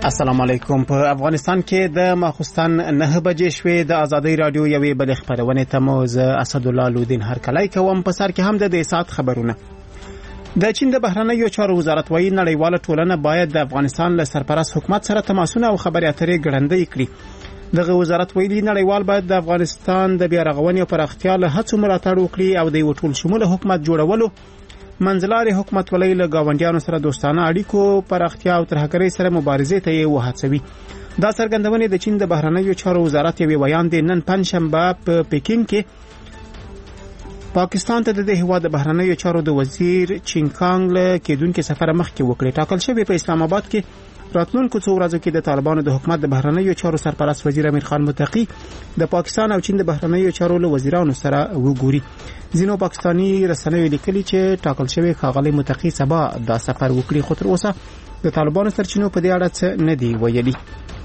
السلام علیکم. په افغانستان کې د ماخوستن 9 بجې شوې د ازادي رادیو یوې بل خبرونه ته مو ز اسد الله لودین هر کله کوم په سر کې هم د سات خبرونه. د چین د بهرنیو چارو وزارت وايي نړیواله ټولنه باید د افغانستان له سرپرست حکومت سره تماسونه او خبرې اترې ګړندۍ کړي. دغه وزارت ویلي نړیوال باید د افغانستان د بیا رغونې او پراختیا له هڅو ملاتړ وکړي او د ټول شموله حکومت جوړولو منځلاري حکومت ولې له گاونډیانو سره دوستانه اړیکو پراختیا او ترهګرۍ سره مبارزې ته یې وهڅوي. دا څرګندونه د چین د بهرنیو چارو وزارت یو بیان دی نن پنځشنبه په پکین کې پاکستان ته د هیواد د بهرنیو چارو د وزیر چینکانګ له کېدونکو سفر مخکې وکړي. ټاکل شوی په اسلام آباد کې راتلونکو څو ورځو کې د طالبانو د حکومت د بهرنیو چارو سرپرست وزیر امیر خان متقی د پاکستان او چین د بهرنیو چارو له وزیرانو سره وګوري. ځینو پاکستانی رسنیو لیکلي چې ټاکل شوی ښاغلی متقی سبا دا سفر وکړي، خو تر اوسه د طالبانو سرچینو په دې اړه څه نه دی ویلي.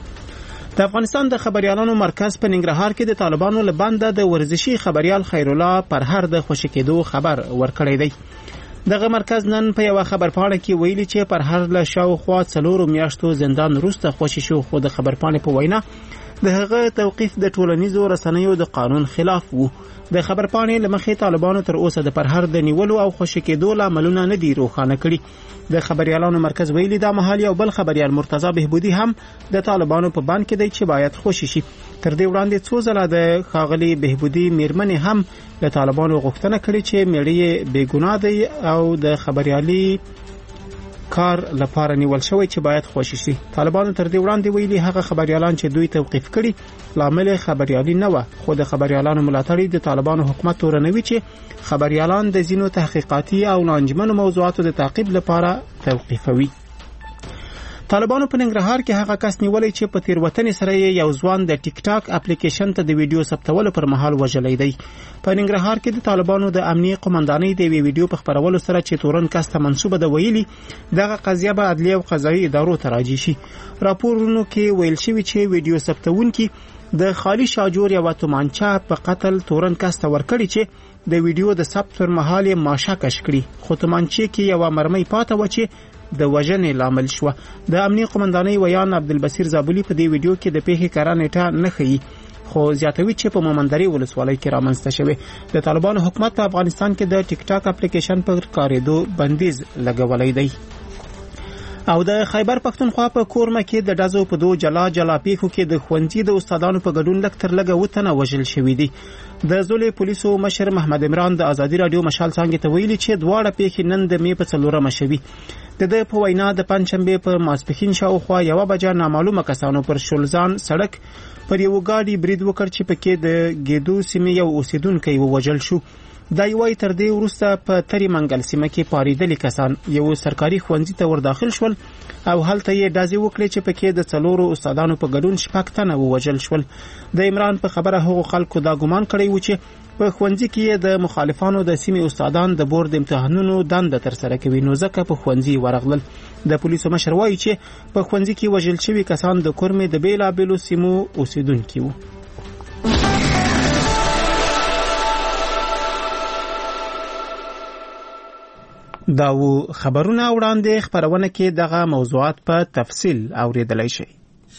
د افغانستان د خبريالانو مرکز په ننګرهار کې د طالبانو له بنده د ورزشي خبريال خیر الله پرهر د خوشی کېدو خبر ورکړی دی. دغه مرکز نن په یو خبرپاڼه کې ویلي چې پرهر له شاوخوا 4 میاشتو زندان وروسته خوشی شو، خو د خبرپاڼې په وینا د هغه توقیف د ټولنیزو رسنیو د قانون خلاف وو. د خبرپاڼې لمخې طالبانو تر اوسه د پرهر د نیولو او خوشی کېدو لاملونه نه دي روښانه کړي. د خبريالانو مرکز ویلي دا مهال یو بل خبريال مرتضی بهبودی هم د طالبانو په بند کې دی چې باید خوشی شي. تر دې وړاندې څو ځله د ښاغلي بهبودی میرمنې هم د طالبانو غوښتنه کړې چې میړی بې ګناه دی او د خبريالي کار لپاره نیول شوی چې باید خوشی شي. طالبانو تر دې وړاندې ویلي هغه خبريالان چې دوی توقیف کړي لامل خبريالي نه و، خو د خبريالانو ملاتړي د طالبانو حکومت تورنوي چې خبريالان د زینو تحقیقاتي او ناانجمنو موضوعاتو د تعقیب لپاره توقیفوي. طالبانو په ننګرهار کې هغه کس نیولې چې په تیروتنې سره یو ځوان د ټیک ټاک اپلیکیشن ته د ویډیو ثبتولو پر مهال وژلی دی. په ننګرهار کې د طالبانو د امنیه قومندانۍ د ویډیو په خبرولو سره چې تورن کس ته منسوبه ده ویلي دغه قضیه به عدلیه او قضایي ادارو ته راجع شي. راپورونو کې ویل شوی چې ویډیو ثبتونکي د خالی شاجور یو تومانچه په قتل تورن کس ته ورکړي چې د ویډیو د ثبت پر مهال یې ماشه کش کړي، خو تومانچه کې یو مرمۍ پاته و چې د وژنې لامل شو. د امنیه قومندانۍ ویان عبدالبصیر زابلی په دې ویډیو کې د پیښې کره نیټه نه ښیي، خو زیاتوي چې په مومندري ولسوالۍ کې رامنځته شوی. د طالبانو حکومت په افغانستان کې د ټیک ټاک اپلیکیشن پر کارېدو بندیز لګولای دی. او د خیبر پښتونخوا په کورمه کې د ډزو په دوه جلا پیښو کې د خوندې د استادانو په ګډون لکتر لګه وتنه وژل شوې دي. د زولې پولیسو مشر محمد عمران د ازادي رادیو مشال څنګه ته ویلي چې دواړه پیښې نن د می په 4 شوي. د په وینا د پنځشنبه په ماسپښین شاوخوا 1 بجه نامعلومه کسانو پر شولزان سړک پر یو ګاډي برید وکړ چې پکې د ګیدو سیمې یو اوسیدونکو ووژل شو. دا یوای تر دې وروسته په تری منګل سیمه کې پاریدلي کسان یو سرکاري ښوونځي ته ورداخل شول او هلته یې ډزې وکړې چې پکې د 4 استادانو په ګډون 6 تنه ووژل شول. د عمران په خبره هغو خلکو دا ګمان کړی و چې په ښوونځي کې د مخالفانو د سیمې استادان د بورډ امتحانونو دنده تر سره کوي، نو ځکه په ښوونځي ورغلل. د پولیسو مشر وایي چې په ښوونځي کې وژل شوي کسان د کورمې د بیلابیلو سیمو اوسیدونکي وو. دا و خبرونه وړاندې خبرونه کې دغه موضوعات په تفصیل اوریدلای شي.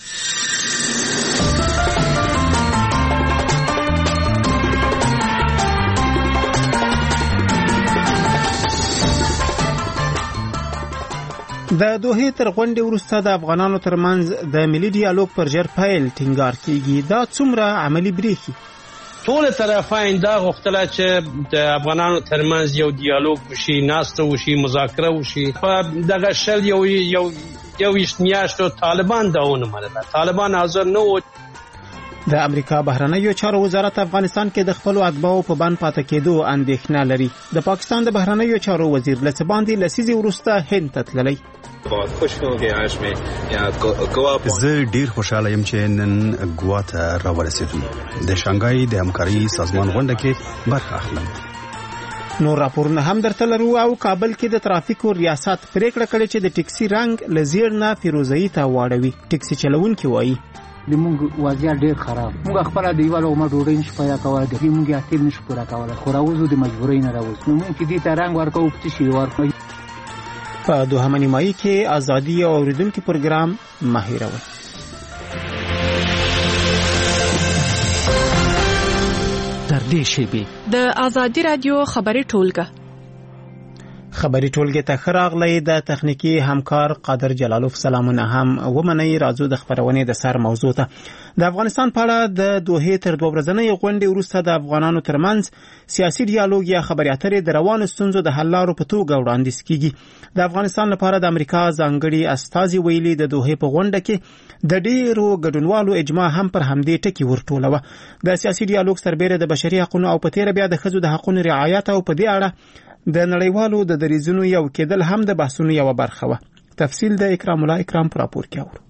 د دوه تر غونډې وروسته د افغانانو ترمنځ د ملي ډیالوګ پر ژر پیل ټینګار کیږي. دا څومره عملی بریښي؟ ټول طرفین دا غوښتله چې د افغانانو ترمنځ یو ډیالوګ وشي، ناسته وشي، مذاکره وشي. په دغه شل یو میاشتو طالبان دا ونه منله، طالبان حاضر نه و. د امریکا بهرنیو چارو وزارت افغانستان کې د خپل اتباعو په بند پاتې کېدو اندېښنه لري. د پاکستان د بهرنیو چارو وزیر لڅ باندې لسیزي وروسته هند ته تللی. زه ډیر خوشاله یم چې نن ګوا ته راورسېدم. د شانګهای د همکاري سازمان غونډه کې برخه اخلم. نو راپورونه هم درته لرو. او کابل کې د ترافیکو ریاست پریکړه کړې چې د ټکسي رنګ لزیر نه فیروزه‌ای ته واړوي. ټکسي چلونکي وایي زموږ وضعیت ډېر خراب. موږ خپل د یوه لومه ډوډۍ نشو پیدا کولی، د دې موږ اړتیا نشو پوره کولی، خو راوځو د مجبورۍ نه راوځو. نو موږ چې دې ته رنګ ورکوو په څه شي ورکوو. په دوهمه نیمایي کې ازادي او اوریدونکو پروګرام مه هېروئ. تر دې شیبې د ازادي رادیو خبري ټولګه خبري ټولګه ته خراغلی د تخنیکی همکار قادر جلالوف سلامونه هم ومني. راځو د خبرونې د سر موضوع ته. د افغانستان په اړه د دوحې تر 2 ورځنۍ غونډې وروسته د افغانانو ترمنځ سیاسي ډیالوګ یا خبري اترې د روانو ستونزو د حل لارو په توګه وړاندیز کیږي. د افغانستان لپاره د امریکا ځانګړي استازي ویلي د دوحې په غونډه کې د ډیرو ګډونوالو اجماع هم پر همدې ټکی ورټولوه. د سیاسي ډیالوګ سربېره د بشري حقوقو او په تیر بیا د ښځو د حقوقو رعایت او په دې اړه د نړیوالو د دریځونو یو کېدل هم د بحثونو یو برخه وه. تفصیل د اکرام الله اکرام پر راپور کې اورو.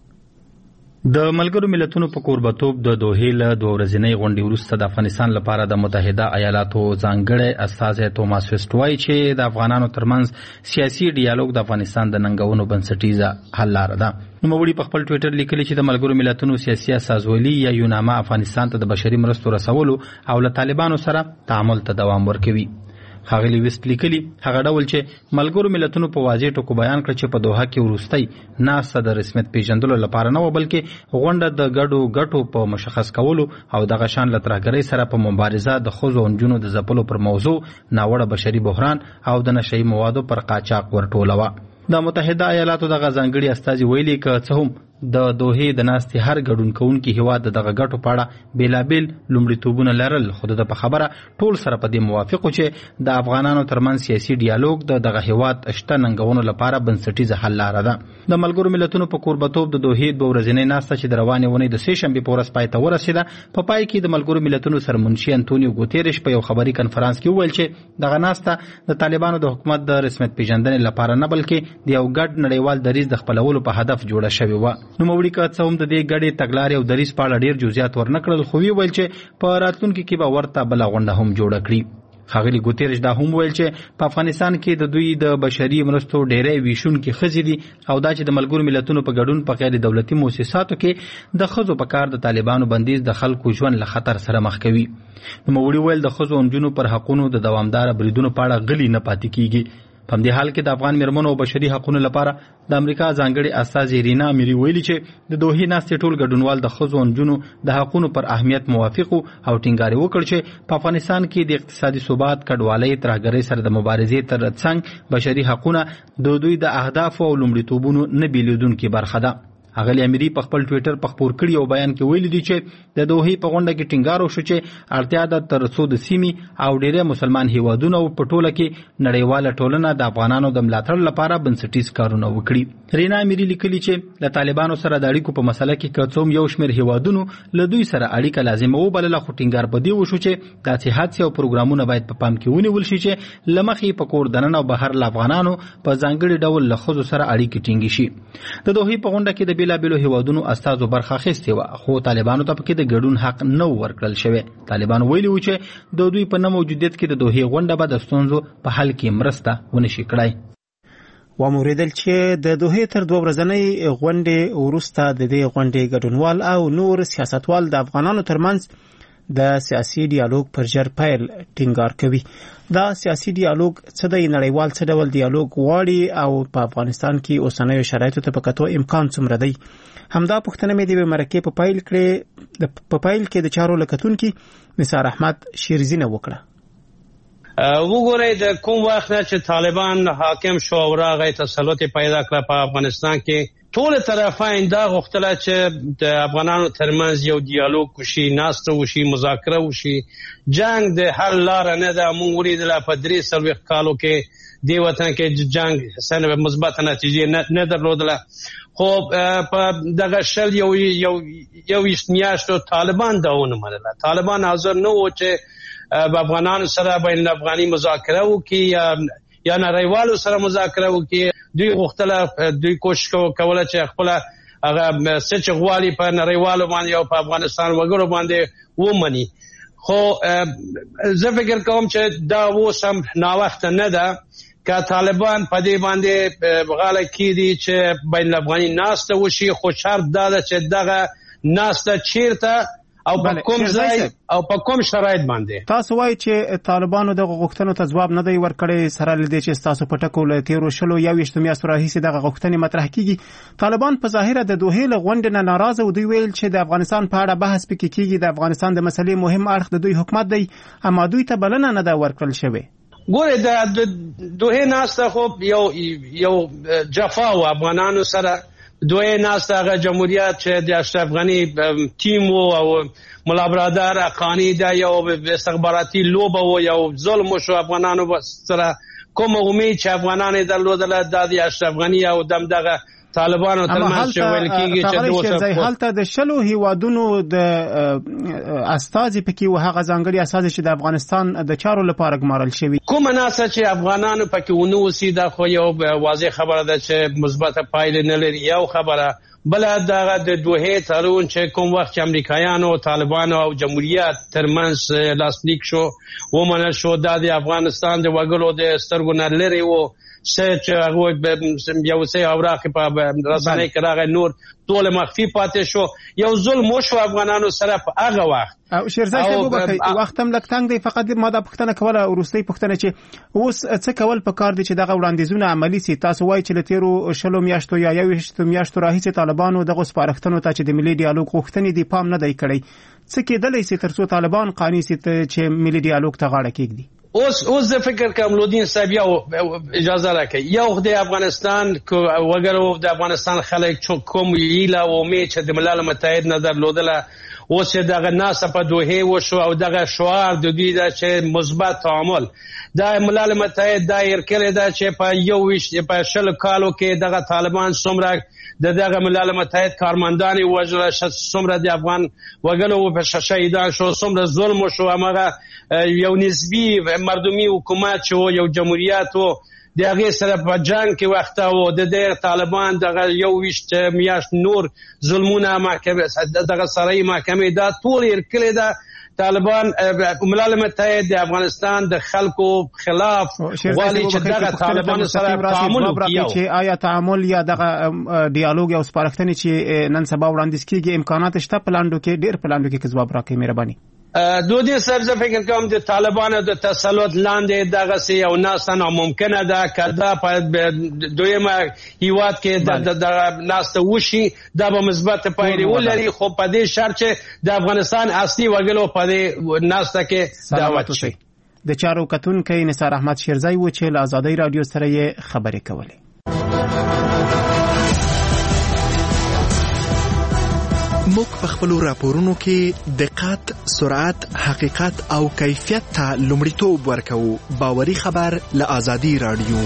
د ملګرو ملتونو په کوربتوب د دوحې له 2 ورځنۍ غونډې وروسته د افغانستان لپاره د متحده ایالاتو ځانګړی استازی توماس ویسټ وایي چې د افغانانو ترمنځ سیاسي ډیالوګ د افغانستان د ننګونو بنسټیزه حل لاره ده. نوموړي په خپل ټویټر لیکلي چې د ملګرو ملتونو سیاسي اساسولي یا یوناما افغانستان ته د بشري مرستو رسولو او له طالبانو سره تعامل ته دوام ورکوي. ښاغلي ویسټ لیکلي هغه ډول چې ملګرو ملتونو په واضح ټکو بیان کړ چې په دوحه کې وروستۍ ناسته د رسمیت پیژندلو لپاره نه و، بلکې غونډه د ګډو ګټو په مشخص کولو او دغه شان له ترهګرۍ سره په مبارزه د ښځو او نجونو د ځپلو پر موضوع، ناوړه بشري بحران او د نشهیي موادو پر قاچاق ورټولوه. د متحده ایالاتو دغه ځانګړي استازي ویلي که څه هم د دوحې د ناستې هر ګډون کوونکي هیواد دغه ګټو په اړه بیلابیل لومړیتوبونه لرل، خو د په خبره ټول سره په دې موافق و چې د افغانانو ترمنځ سیاسي ډیالوګ د دغه هیواد شته ننګونو لپاره بنسټیزه حل لاره ده. د ملګرو ملتونو په کوربتوب د دوحې 2 ورځنۍ ناسته چې د روانې اونۍ د 3 شنبې په ورځ پای ته ورسېده، په پای کې د ملګرو ملتونو سرمنشي انټونیو ګوتیرش په یو خبري کنفرانس کې وویل چې دغه ناسته د طالبانو د حکومت د رسمیت پیژندنې لپاره نه، بلکې د یو ګډ نړیوال دریځ د خپلولو په هدف جوړه شوې وه. نوموړي که څه هم د دې ګډې تګلارې او دریځ په اړه ډېر جزئیات ورنکړل، خو ویل چې په راتلونکي کې به ورته بله غونډه هم جوړه کړي. ښاغلي ګوتیرش دا هم ویل چې په افغانستان کې د دوی د بشري مرستو ډېری ویشونکي ښځې دي او دا چې د ملګرو ملتونو په ګډون په غیر دولتي مؤسساتو کې د ښځو په کار د طالبانو بندیز د خلکو ژوند له خطر سره مخ کوي. نوموړي ویل د ښځو او نجونو پر حقونو د دوامداره بریدونو په اړه غلي نه پاتې کیږي. په همدې حال کې د افغان میرمنو او بشري حقوقو لپاره د امریکا ځانګړي استازي رینا میری ویلي چې د دوحې ناستې ټول ګډونوال د ښځو او نجونو د حقوقو پر اهمیت موافق او ټینګار وکړ چې په افغانستان کې د اقتصادي ثبات، کډوالۍ، ترهګرۍ سره د مبارزې تر څنګ بشري حقوقونه د دوی د اهدافو او لومړیتوبونو نه بیلېدونکې برخه ده. اغلی امری په خپل ټویټر په خپور کړي او بیان کې ویلي دي چې د دوحې په غونډه کې ټینګار وشو چې اړتیا ده تر څو د سیمې او ډېری مسلمان هیوادونو په ټوله کې نړیواله ټولنه د افغانانو د ملاتړ لپاره بنسټیز کارونه وکړي. رینا امری لیکلي چې د طالبانو سره د اړیکو په مسله کې که څوم یو شمېر هیوادونو له دوی سره اړیکه لازمه وبلله، خو ټینګار په دې وشو چې داسې حادثې او پروګرامونه باید په پام کې ونیول شي چې له مخې په کور دننه او بهر له افغانانو په ځانګړي ډول له ښځو سره اړیکې ټینګې شي. د دوحې په غونډه کې د بیلابیلو هیوادونو استازو برخه اخیستې وه، خو طالبانو ته پکې د ګډون حق نه ورکړل شوی. طالبانو ویلي و چې د دوی په نه موجودیت کې د دوحې غونډه به د ستونزو په حل کې مرسته ونشي کړای. وموریدل چې د دوحې تر 2 ورځنۍ غونډې وروسته د دې غونډې ګډونوال او نور سیاستوال د افغانانو ترمنځ د سیاسي ډیالوګ پر جر پیل ټینګار کوي. دا سیاسي ډیالوګ څه دی، نړیوال څه ډول ډیالوګ غواړي او په افغانستان کې اوسنیو شرایطو ته په کتو امکان څومره دی؟ همدا پوښتنه مې د مرکې په پایل کې د چارو لکتونکي نثار احمد شیرزینه وکړه. وګورئ د کوم وخت نه چې طالبان حاکم شو او راغی تسلط پیدا کړ په افغانستان کې، ټول طرفین دا غوښتله چې د افغانانو ترمنځ یو ډیالوګ وشي، ناسته وشي، مذاکره وشي. جنگ د حل لاره نه ده. موږ ولیدله په 3 کالو کې دې وطن کې جنگ سره مثبت نتیجې نه درلودله، خو په دغه شل یو میاشتو طالبان دا ونه منله. طالبان حاضر نه و چې په افغانانو سره بین الافغاني مذاکره وکړي یا نړیوالو سره مذاکره وکړي. دوی غوښتله، دوی کوشش کوله چې خپل هغه څه چې غواړي په نړیوالو باندې او په افغانستان وګړو باندې ومني. خو زه فکر کوم چې دا اوس هم ناوخته نه ده که طالبان په دې باندې غاړه کېږدي چې بین الافغاني ناسته وشي، خو شرط دا ده چې دغه ناسته چیرته او په کوم ځای او په کوم شرایط باندې. تاسو وایي چې طالبانو د غوښتنو ته ځواب نه دی ورکړی، سره لدې چې تاسو په ټکو له تیرو 21 میاشتو راهیسې دغه غوښتنې مطرح کیږي. طالبان په ظاهره د دوحې له غونډې نه ناراضه او دوی ویل چې د افغانستان په اړه بحث پکې کیږي، د افغانستان د مسلې مهم اړخ د دوی حکومت دی، اما دوی ته بلنه نه ده ورکړل شوې. ګوره د دوحې ناسته خو یو جفا و افغانانو سره. دوی ناسته هغه جمهوریت چې د اشرف غنی ټیم او ملا برادر اقانی دا یو استخباراتي لوبه و، یو ظلم شو افغانانو سره. کوم امید چې افغانان درلودله د اشرف غنی او دغه طالبانو ترمنځ ویل کیږي چې دوی هلته د شلو هیوادونو د استازي پکې و، هغه ځانګړي استازي چې د افغانستان د چارو لپاره ګمارل شوی. کوم ناسه چې افغانانو پکې ونوسی دا خو یو واضح خبره ده چې مثبت پایله نه لري. یو خبره بل دغه د دوحې تړون چې کوم وخت چې امریکایانو طالبانو او جمهوریت ترمنځ لاسلیک شو ومنل شو، د افغانستان د وګړو د سترګو نه لري و چې هغه یو څه اوراق په رسنۍ کې راغی، نور ټول مخفي پاتې شو. یو ظلم وشو افغانانو سره په هغه وخت. شیرزای صاحب وخت هم لږ تنګ دی، فقط ما دا پوښتنه کوله وروستۍ پوښتنه چې اوس څه کول پکار دي چې دغه وړاندیزونه عملي سي. تاسو وایي چې له تیرو 20 میاشتو یا 21 میاشتو راهیسې طالبانو دغه سپارښتنو ته چې د ملي ډیالوګ غوښتنې دي پام نه دی کړی. څه کېدلی سي ترڅو طالبان قانع سي چې ملي ډیالوګ ته غاړه کېږدي؟ اوس د فکر کوم لودین صاحب یو اجازه راکړي، یو د افغانستان وګړو د افغانستان خلک کوم هیله او امید چې د ملل متحد نه درلودله، اوس دغه ناسه په دوحې وشو او دغه شعار د دوی دا چې مثبت تعامل د ملل متحد دایر کړی دا چې په 20 کالو کې دغه طالبان څومره دغه ملل متحد کارمندان وژل، څومره د افغان وګړو په شهیدان شو، څومره ظلم شو. هغه یو نسبی مردمی حکومت چې یو جمهوریت و د هغې سره په جنگ کې وخته و د طالبان دغه 21 میاشت نور ظلمونه دغه سرای محکمې دا ټول یې کړی ده. طالبان ملل متحد د افغانستان د خلکو خلاف غواړي چې دغه طالبان سره تعامل وکړي. چې آیا تعامل یا دغه ډیالوګ او سپارښتنې چې نن سبا وړاندیز کیږي امکانات شته پلاندو کې ډیر پلاندو کې ځواب راکړي؟ مهرباني. دودي صاحب زه فکر کوم د طالبانو د تسلط لاندې دغه سي او ناسته ناممکنه ده کدا په دویمه هیواد کې د ناسته وشي دا به مثبت پایلې ولري، خو په دې شرط چې د افغانستان اصلي وګړو په دې ناسته کې دعوت شي. د چارو کتونکي نثار احمد شیرزای و چې له آزادۍ رادیو سره یې خبرې کولې. موږ په خپل راپورونو کې دقت، سرعت، حقیقت او کیفیت ته لومړیتوب ورکوو. باوري خبر له آزادۍ رادیو.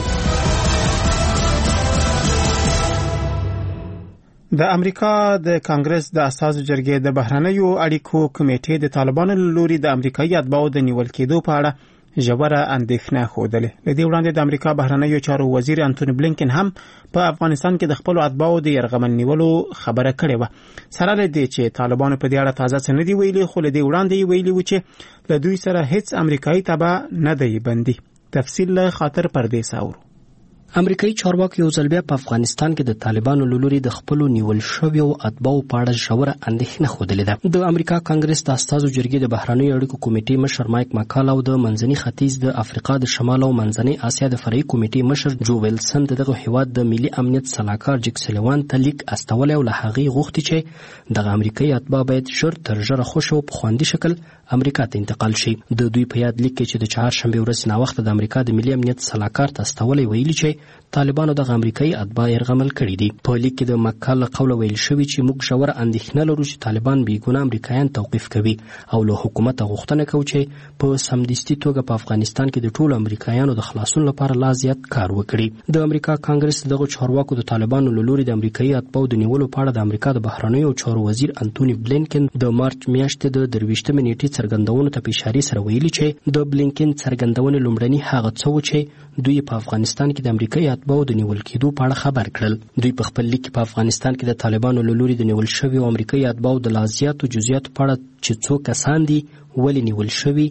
د امریکا د کانګرس د اساسو جرګې د بهرنیو اړیکو کمیټې د طالبانو له لوري د امریکایي اتباعو د نیول کېدو په اړه ژوره اندېښنه خوده. لدې وړاندې د امریکا بهرنیو چارو وزیر انټونی بلینکن هم په افغانستان کې د خپل اتباعو د يرغمل نیولو خبره کړې و. سره لدې چې طالبانو په دې اړه تازه څه نه دی ویلي، خو لدې وړاندې ویلي و چې له دوی سره هیڅ امریکایي تبع نه دی بندي. تفصیل له خاطر پردیس اورو. امریکایي چارواکو یو ځل بیا په افغانستان کې د طالبانو له لوري د خپل نیول شویو اتباعو په اړه ژوره اندېښنه خوده ده. د امریکا کانګرس د اساسو جرګې د بهرنیو اړیکو کمیټې مشر مایک ماکال او د منځني ختیځ د افریقا د شمال او منځنۍ اسیا د فرعي کمیټې مشر جو ویلسن دغه هیواد د ملي امنیت صلاحکار جک سلیوان ته لیک استولې او له هغې غوښتي چې دغه امریکایي اتباع باید ژر تر ژره خوشي او په خوندي شکل امریکا ته انتقال شي. د دوی په یاد لیک کې چې د چهارشنبې ورځ ناوخته د امریکا د ملي امنیت صلاحکار ته استولې ویلي چې طالبانو د امریکایي اتباع يرغمل کړي دي. په لیک کې د مکال له قوله ویل شوی چې موږ ژوره اندېښنه لرو چې طالبان بېګناه امریکایان توقیف کوي او له حکومت غوښتنه کوي چې په سمدستي توګه په افغانستان کې د ټولو امریکایانو د خلاصون لپاره لا زیات کار وکړي. د امریکا کانګرس دغه چارواکو د طالبانو له لوري د امریکایي اتباعو د نیولو په اړه د امریکا د بهرنیو چارو وزیر انټونی بلینکن د مارچ میاشتې د 23 نیټې څرګندونو ته په اشاره سره ویلي چې د بلینکن څرګندونې لومړني هغه څه و چې دوی په افغانستان کې د امریکایي اتباعو د نیول کېدو په اړه خبر کړل. دوی په خپل لیک په افغانستان کې د طالبانو له لوري د نیول شویو امریکایي اتباعو د لازیاتو جزئیاتو په اړه چې څو کسان دي، ولې نیول شوي،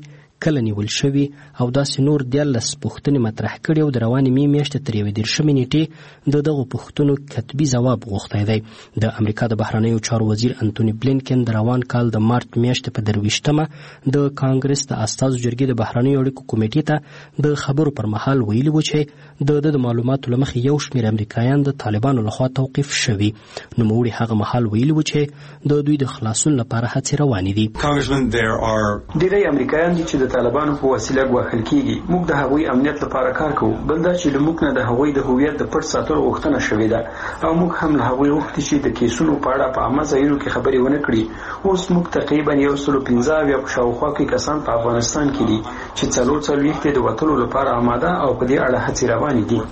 کله نیول شوي او داسې نور 14 پوښتنې مطرح کړي او د روانې مې میاشتې تر 21 نیټې د دغو پوښتنو کتبي ځواب غوښتی دی. د امریکا د بهرنیو چارو وزیر انټوني بلینکن د روان کال د مارچ میاشتې په 23مه د کانګرس د استازو جرګې د بهرنیو اړیکو کمیټې ته د خبرو پر مهال ویلي و چې د معلوماتو له مخې یو شمېر امریکایان د طالبانو لخوا توقیف شوي. نوموړي هغه مهال ویلي و چې د دوی د خلاصون لپاره هڅې روانې دي. ډېری امریکایان دي چې د طالبانو په وسیله ګواښل کیږي. موږ د هغوی امنیت لپاره کار کوو. بل دا چې له موږ نه د هغوی د هویت د پټ ساتلو غوښتنه شوې ده او موږ هم له هغوی غوښتي چې د کیسونو په اړه په عامه ځایونو کې خبرې ونه کړي. اوس موږ تقریبا 115 یا په شاوخوا کې کسان په افغانستان کې دي چې 44 د وتلو لپاره آماده او په دې اړه هڅې روانې دي.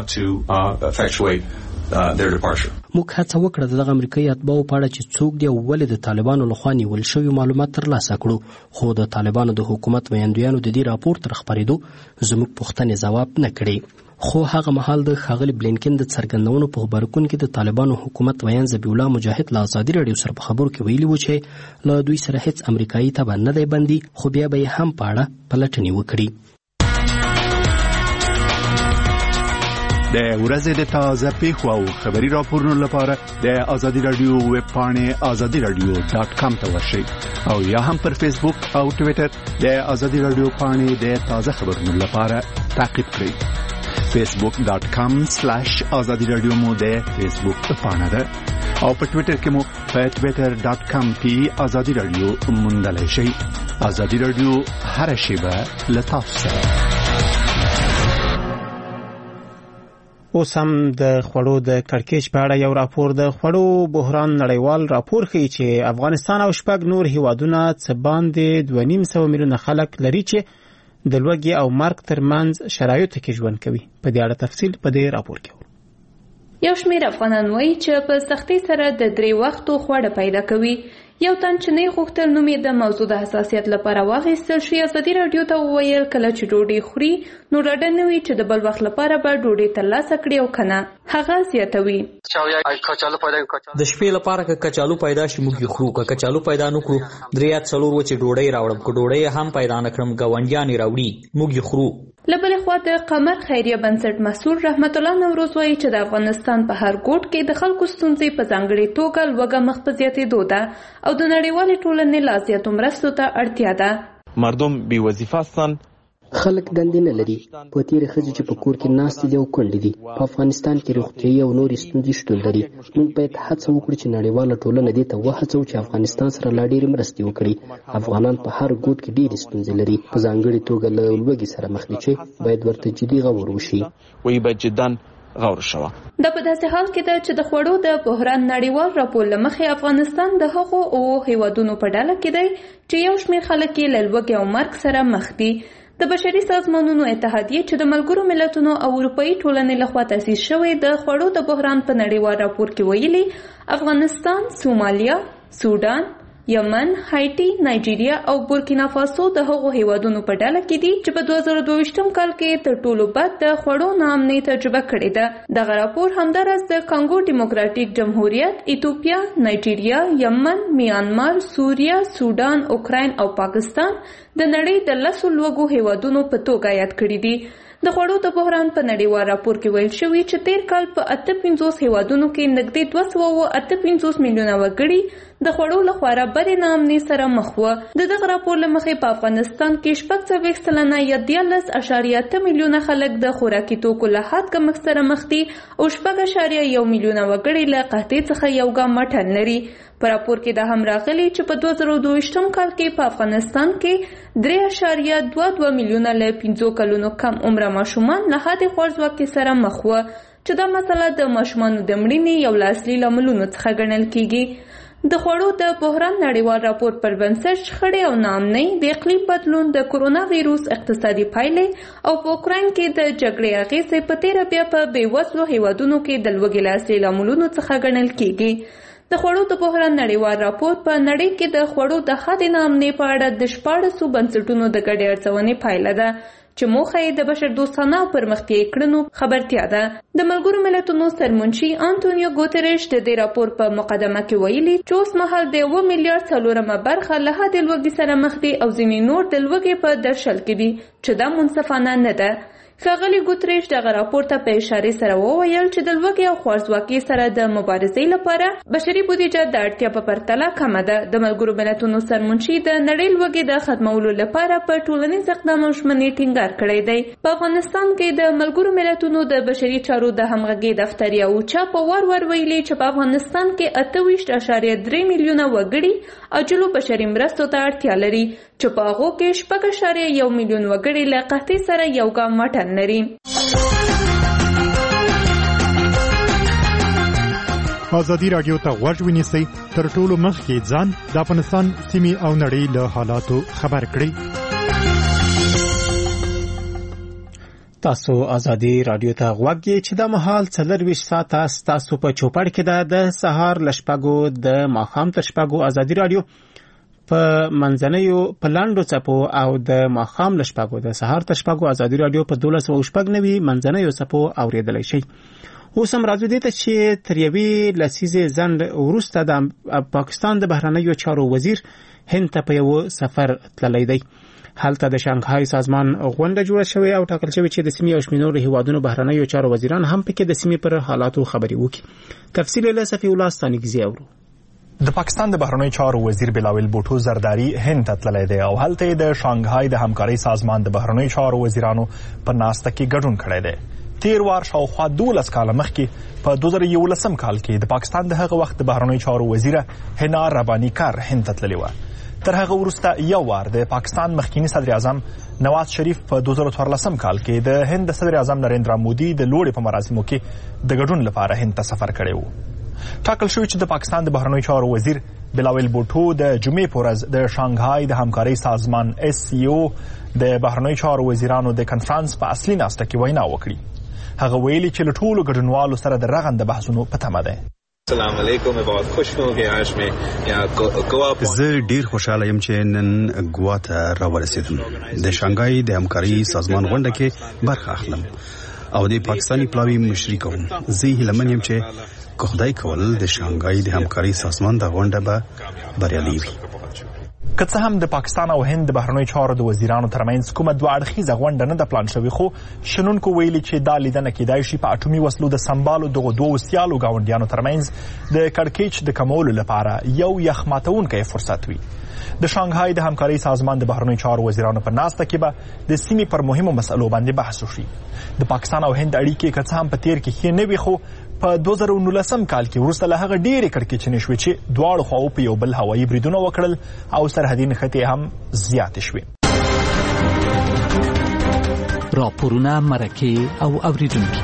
موږ هڅه وکړه د دغه امریکایي اتباعو په اړه چې څوک دي او ولې د طالبانو لخوا نیول شوي معلومات ترلاسه کړو، خو د طالبانو د حکومت ویاندویانو د دې راپور تر خپرېدو زموږ پوښتنې ځواب نه کړې. خو هغه مهال د ښاغلي بلینکن د څرګندونو په غبرګون کې د طالبانو حکومت ویان ذبیح الله مجاهد له ازادي راډیو سره په خبرو کې ویلي و چې له دوی سره هیڅ امریکایي تبع نه دی بندي، خو بیا به یې هم په اړه پلټنې وکړي. د ورځې د تازه پیښو او خبري راپورونو لپاره د ازادي راډیو ویب پاڼې azadiradio.com ته ورشئ او یا هم پر فیسبوک او ټوئیټر د ازادي راډیو پاڼې د تازه خبرونو لپاره تعقیب کړئ. facebook.com/azadiradio مو د فیسبوک پاڼه ده او په ټوئیټر کې مو په twitter.com/azadiradio موندلای شئ. ازادي راډیو هر شیبه له تاسو سره. اوس هم د خوړو د کړکېچ په اړه یو راپور. د خوړو بحران نړیوال راپور ښیي چې افغانستان او شپږ نور هیوادونه څه باندې 2.5 میلیونه خلک لري چې د لوږې او مرګ ترمنځ شرایطو کې ژوند کوي. په دې اړه تفصیل په دې راپور کې. یو شمېر افغانان وایي چې په سختۍ سره د 3 وختو خواړه پیدا کوي. یو تن چې نه غوښتل نوم یې د موضوع د حساسیت لپاره واخیستل شي، ازادي راډیو ته وویل کله چې ډوډۍ خوري نو ډاډه نه وي چې د بل وخت لپاره به ډوډۍ ترلاسه کړي او کنه. هغه زیاتوي د شپې لپاره که کچالو پیدا شي موږ یې خورو، که کچالو پیدا نه کړو 3-4 وچې ډوډۍ راوړم، که ډوډۍ هم پیدا نه کړم ګاونډیان راوړي موږ یې خورو. له بلې خوا د قمر خیریه بنسټ مسؤل رحمت الله نوروز وایي چې د افغانستان په هر ګوټ کې د خلکو ستونزې په ځانګړې توګه لوږه مخ په زیاتېدو ده او د نړیوالې ټولنې لا زیاتو مرستو ته اړتیا ده. مردم بې وظیفه هستند. خلک دندې نه لري. په تیرې ښځې چې په کور کې ناستې دي او کونډې دي. په افغانستان کې روغتیايي او نورې ستونزې شتون لري. موږ باید هڅه وکړو چې نړیواله ټولنه دې ته وهڅوو چې افغانستان سره لا ډېرې مرستې وکړي. افغانان په هر ګوټ کې ډېرې ستونزې لري، په ځانګړې توګه له لوږې سره مخ دي چې باید ورته جدي غور وشي. وایي باید جداً غور شوه. دا په داسې حال کې ده چې د خوړو د بحران نړیوال راپور له مخې افغانستان د هغو هیوادونو په ډله کې دی چې یو شمېر خلک یې له لوږې او مرګ سره مخ دي. د بشري سازمانونو اتحادیه چې د ملګرو ملتونو او اروپایي ټولنې لخوا تأسیس شوی د خوړو د بحران په نړیوال راپور کې ویلي افغانستان، سومالیا، سودان، یمن، هایټي، نایجیریا او بورکینافاسو د هغو هیوادونو په ډله کې دي چې په 2022 کال کې تر ټولو بد د خوړو ناامنۍ تجربه کړې ده. دغه راپور همداراز د کانګو ډیموکراتیک جمهوریت، ایتوپیا، نایجیریا، یمن، میانمار، سوریه، سودان، اوکراین او پاکستان د نړۍ د 10 لوږو هیوادونو په توګه یاد کړي دي. د خوړو د بحران په نړیوال راپور کې ویل شوي چې تیر کال په 58 هیوادونو کې نږدې 258 میلیونه وګړي د خوړو له خورا بدې ناامنۍ سره مخ وو. د دغه راپور له مخې په افغانستان کې 40% یا 13.8 میلیونه خلک د خوراکي توکو له حد کمښت سره مخ دي او 4.1 میلیونه وګړي له قحطۍ څخه یو ګام مټن لري. په راپور کې دا هم راغلي چې په 2022 کال کې په افغانستان کې 3.22 میلیونه له 15 کلونو کم عمره ماشومان له حد خوارځواکۍ سره مخ وو چې دا مسله د ماشومانو د مړینې یو له اصلي لاملونو څخه ګڼل کیږي. د خوړو د بحران نړیوال راپور پر بنسټ شخړې او ناامنۍ، د اقلیم بدلون، د کرونا ویروس اقتصادي پایلې او په اوکراین کې د جګړې اغېزې په تیره بیا په بېوزلو هیوادونو کې د لوږې له اصلي لاملونو څخه ګڼل کیږي. د خوړو د بحران نړیوال راپور په نړۍ کې د خوړو د حد ناامنۍ په اړه د 14 بنسټونو د ګډې ارزونې پایله ده چې موخه یې د بشر دوستانه او پرمختیایي کړنو خبرتیا ده. د ملګرو ملتونو سرمنشي انټونیو ګوتریش د دې راپور په مقدمه کې ویلي چې اوس مهال د 1 میلیارډ څلورمه برخه له حد لوږې سره مخ دي او ځینې نور د لوږې په درشل کې دي چې دا منصفانه نه ده. ښاغلي ګوتریش دغه راپور ته په اشارې سره وویل چې د لوږې او خوارځواکۍ سره د مبارزې لپاره بشري بودیجه د اړتیا په پرتله کمه ده. د ملګرو ملتونو سرمنشي د نړۍ لوږې د ختمولو لپاره په ټولنیز اقدام او ژمنې ټینګار کړی دی. په افغانستان کې د ملګرو ملتونو د بشري چارو د همغږۍ دفتر یو چا په وار ویلي چې په افغانستان کې 28.3 میلیونه وګړي عاجلو بشري مرستو ته اړتیا لري چې په هغو کې 6.1 میلیون وګړي له قحطۍ سره یو ګام واټن لري. ازادي راډیو ته غوږ ونیسئ، تر ټولو مخکې ځان د افغانستان سیمې او نړۍ له حالاتو خبر کړئ. تاسو ازادي راډیو ته غوږ یې چې د مهال 24 ساعته تاسو په چوپړ کې د سهار ل شپږو د ماښام تر شپږو ازادي راډیو په منځنیو په لاندو څپو او د ماښام ل شپږو د سهار تر شپږو ازادي راډیو په 1290 منځنیو څپو اوریدلای شئ. اوس هم راځو دې ته چې تر یوې لسیزې ځنډ وروسته د پاکستان د بهرنیو چارو وزیر هند ته په یو سفر تللی دی. هلته د شانګهای سازمان غونډه جوړه شوې او ټاکل شوې چې د سیمې او شمېرو هیوادونو بهرنیو چارو وزیران هم پکې د سیمې پر حالاتو خبرې وکړي. تفصیل له صفی الله ستانګزی اورو. د پاکستان د بهرنیو چارو وزیر بلاول بوټو زرداری هند ته تللی دی او هلته د شانګهای د همکارۍ سازمان د بهرنیو چارو وزیرانو په ناسته کې ګډون کړی دی. تیر وار شاوخوا 12 کاله مخکې په 2011 کال کې د پاکستان د هغه وخت د بهرنیو چارو وزیره هنا ربانی کار هند ته تللی وه. تر هغه وروسته یو وار د پاکستان مخکینی صدر اعظم نواز شریف په 2014 کال کې د هند د صدر اعظم نریندرا مودي د لوړې په مراسمو کې د ګډون لپاره هند ته سفر کړی و. ټاکل شوی چې د پاکستان د بهرنیو چارو وزیر بلاول بوټو د جمعې په ورځ د شانګهای د همکارۍ سازمان SCO د بهرنیو چارو وزیرانو د کنفرانس په اصلي ناسته کې وینا وکړي. هغه ویلي چې له ټولو ګډونوالو سره د رغنده بحثونو په تمه دی. السلام علیکم، मैं बहुत खुश हूं कि आज मैं यहाँ गोवा زه ډیر خوشاله یم چې نن ګوا ته راورسېدم. د شانګهای د همکارۍ سازمان غونډه کې برخه اخلم او د پاکستاني پلاوي مشري کوم. زه هیله من یم چې خدای کول د شانګهای د همکارۍ سازمان د غونډه به بریالي وي. که څه هم د پاکستان او هند د بهرنیو چارو د وزیرانو ترمنځ کومه دوه اړخیزه غونډه نه ده پلان شوې، خو شنونکو ویلي چې دا لیدنه کیدای شي په اټومي وسلو د سمبالو دغو دوو سیالو ګاونډیانو ترمنځ د کړکېچ د کمولو لپاره یو یخ ماتونکی فرصت وي. د شانګهای د همکارۍ سازمان د بهرنیو چارو وزیرانو په ناسته کې به د سیمې پر مهمو مسئلو باندې بحث وشي. د پاکستان او هند اړیکې که څه هم په تیر کې ښې نه وي، خو په 2019 کال کې وروسته له هغه ډېرې کړکېچنې شوې چې دواړو خواو په یو بل هوایي بریدونه وکړل او سرحدي نښتې هم زیاتې شوې. راپورونه، مرکې او اوریدونکي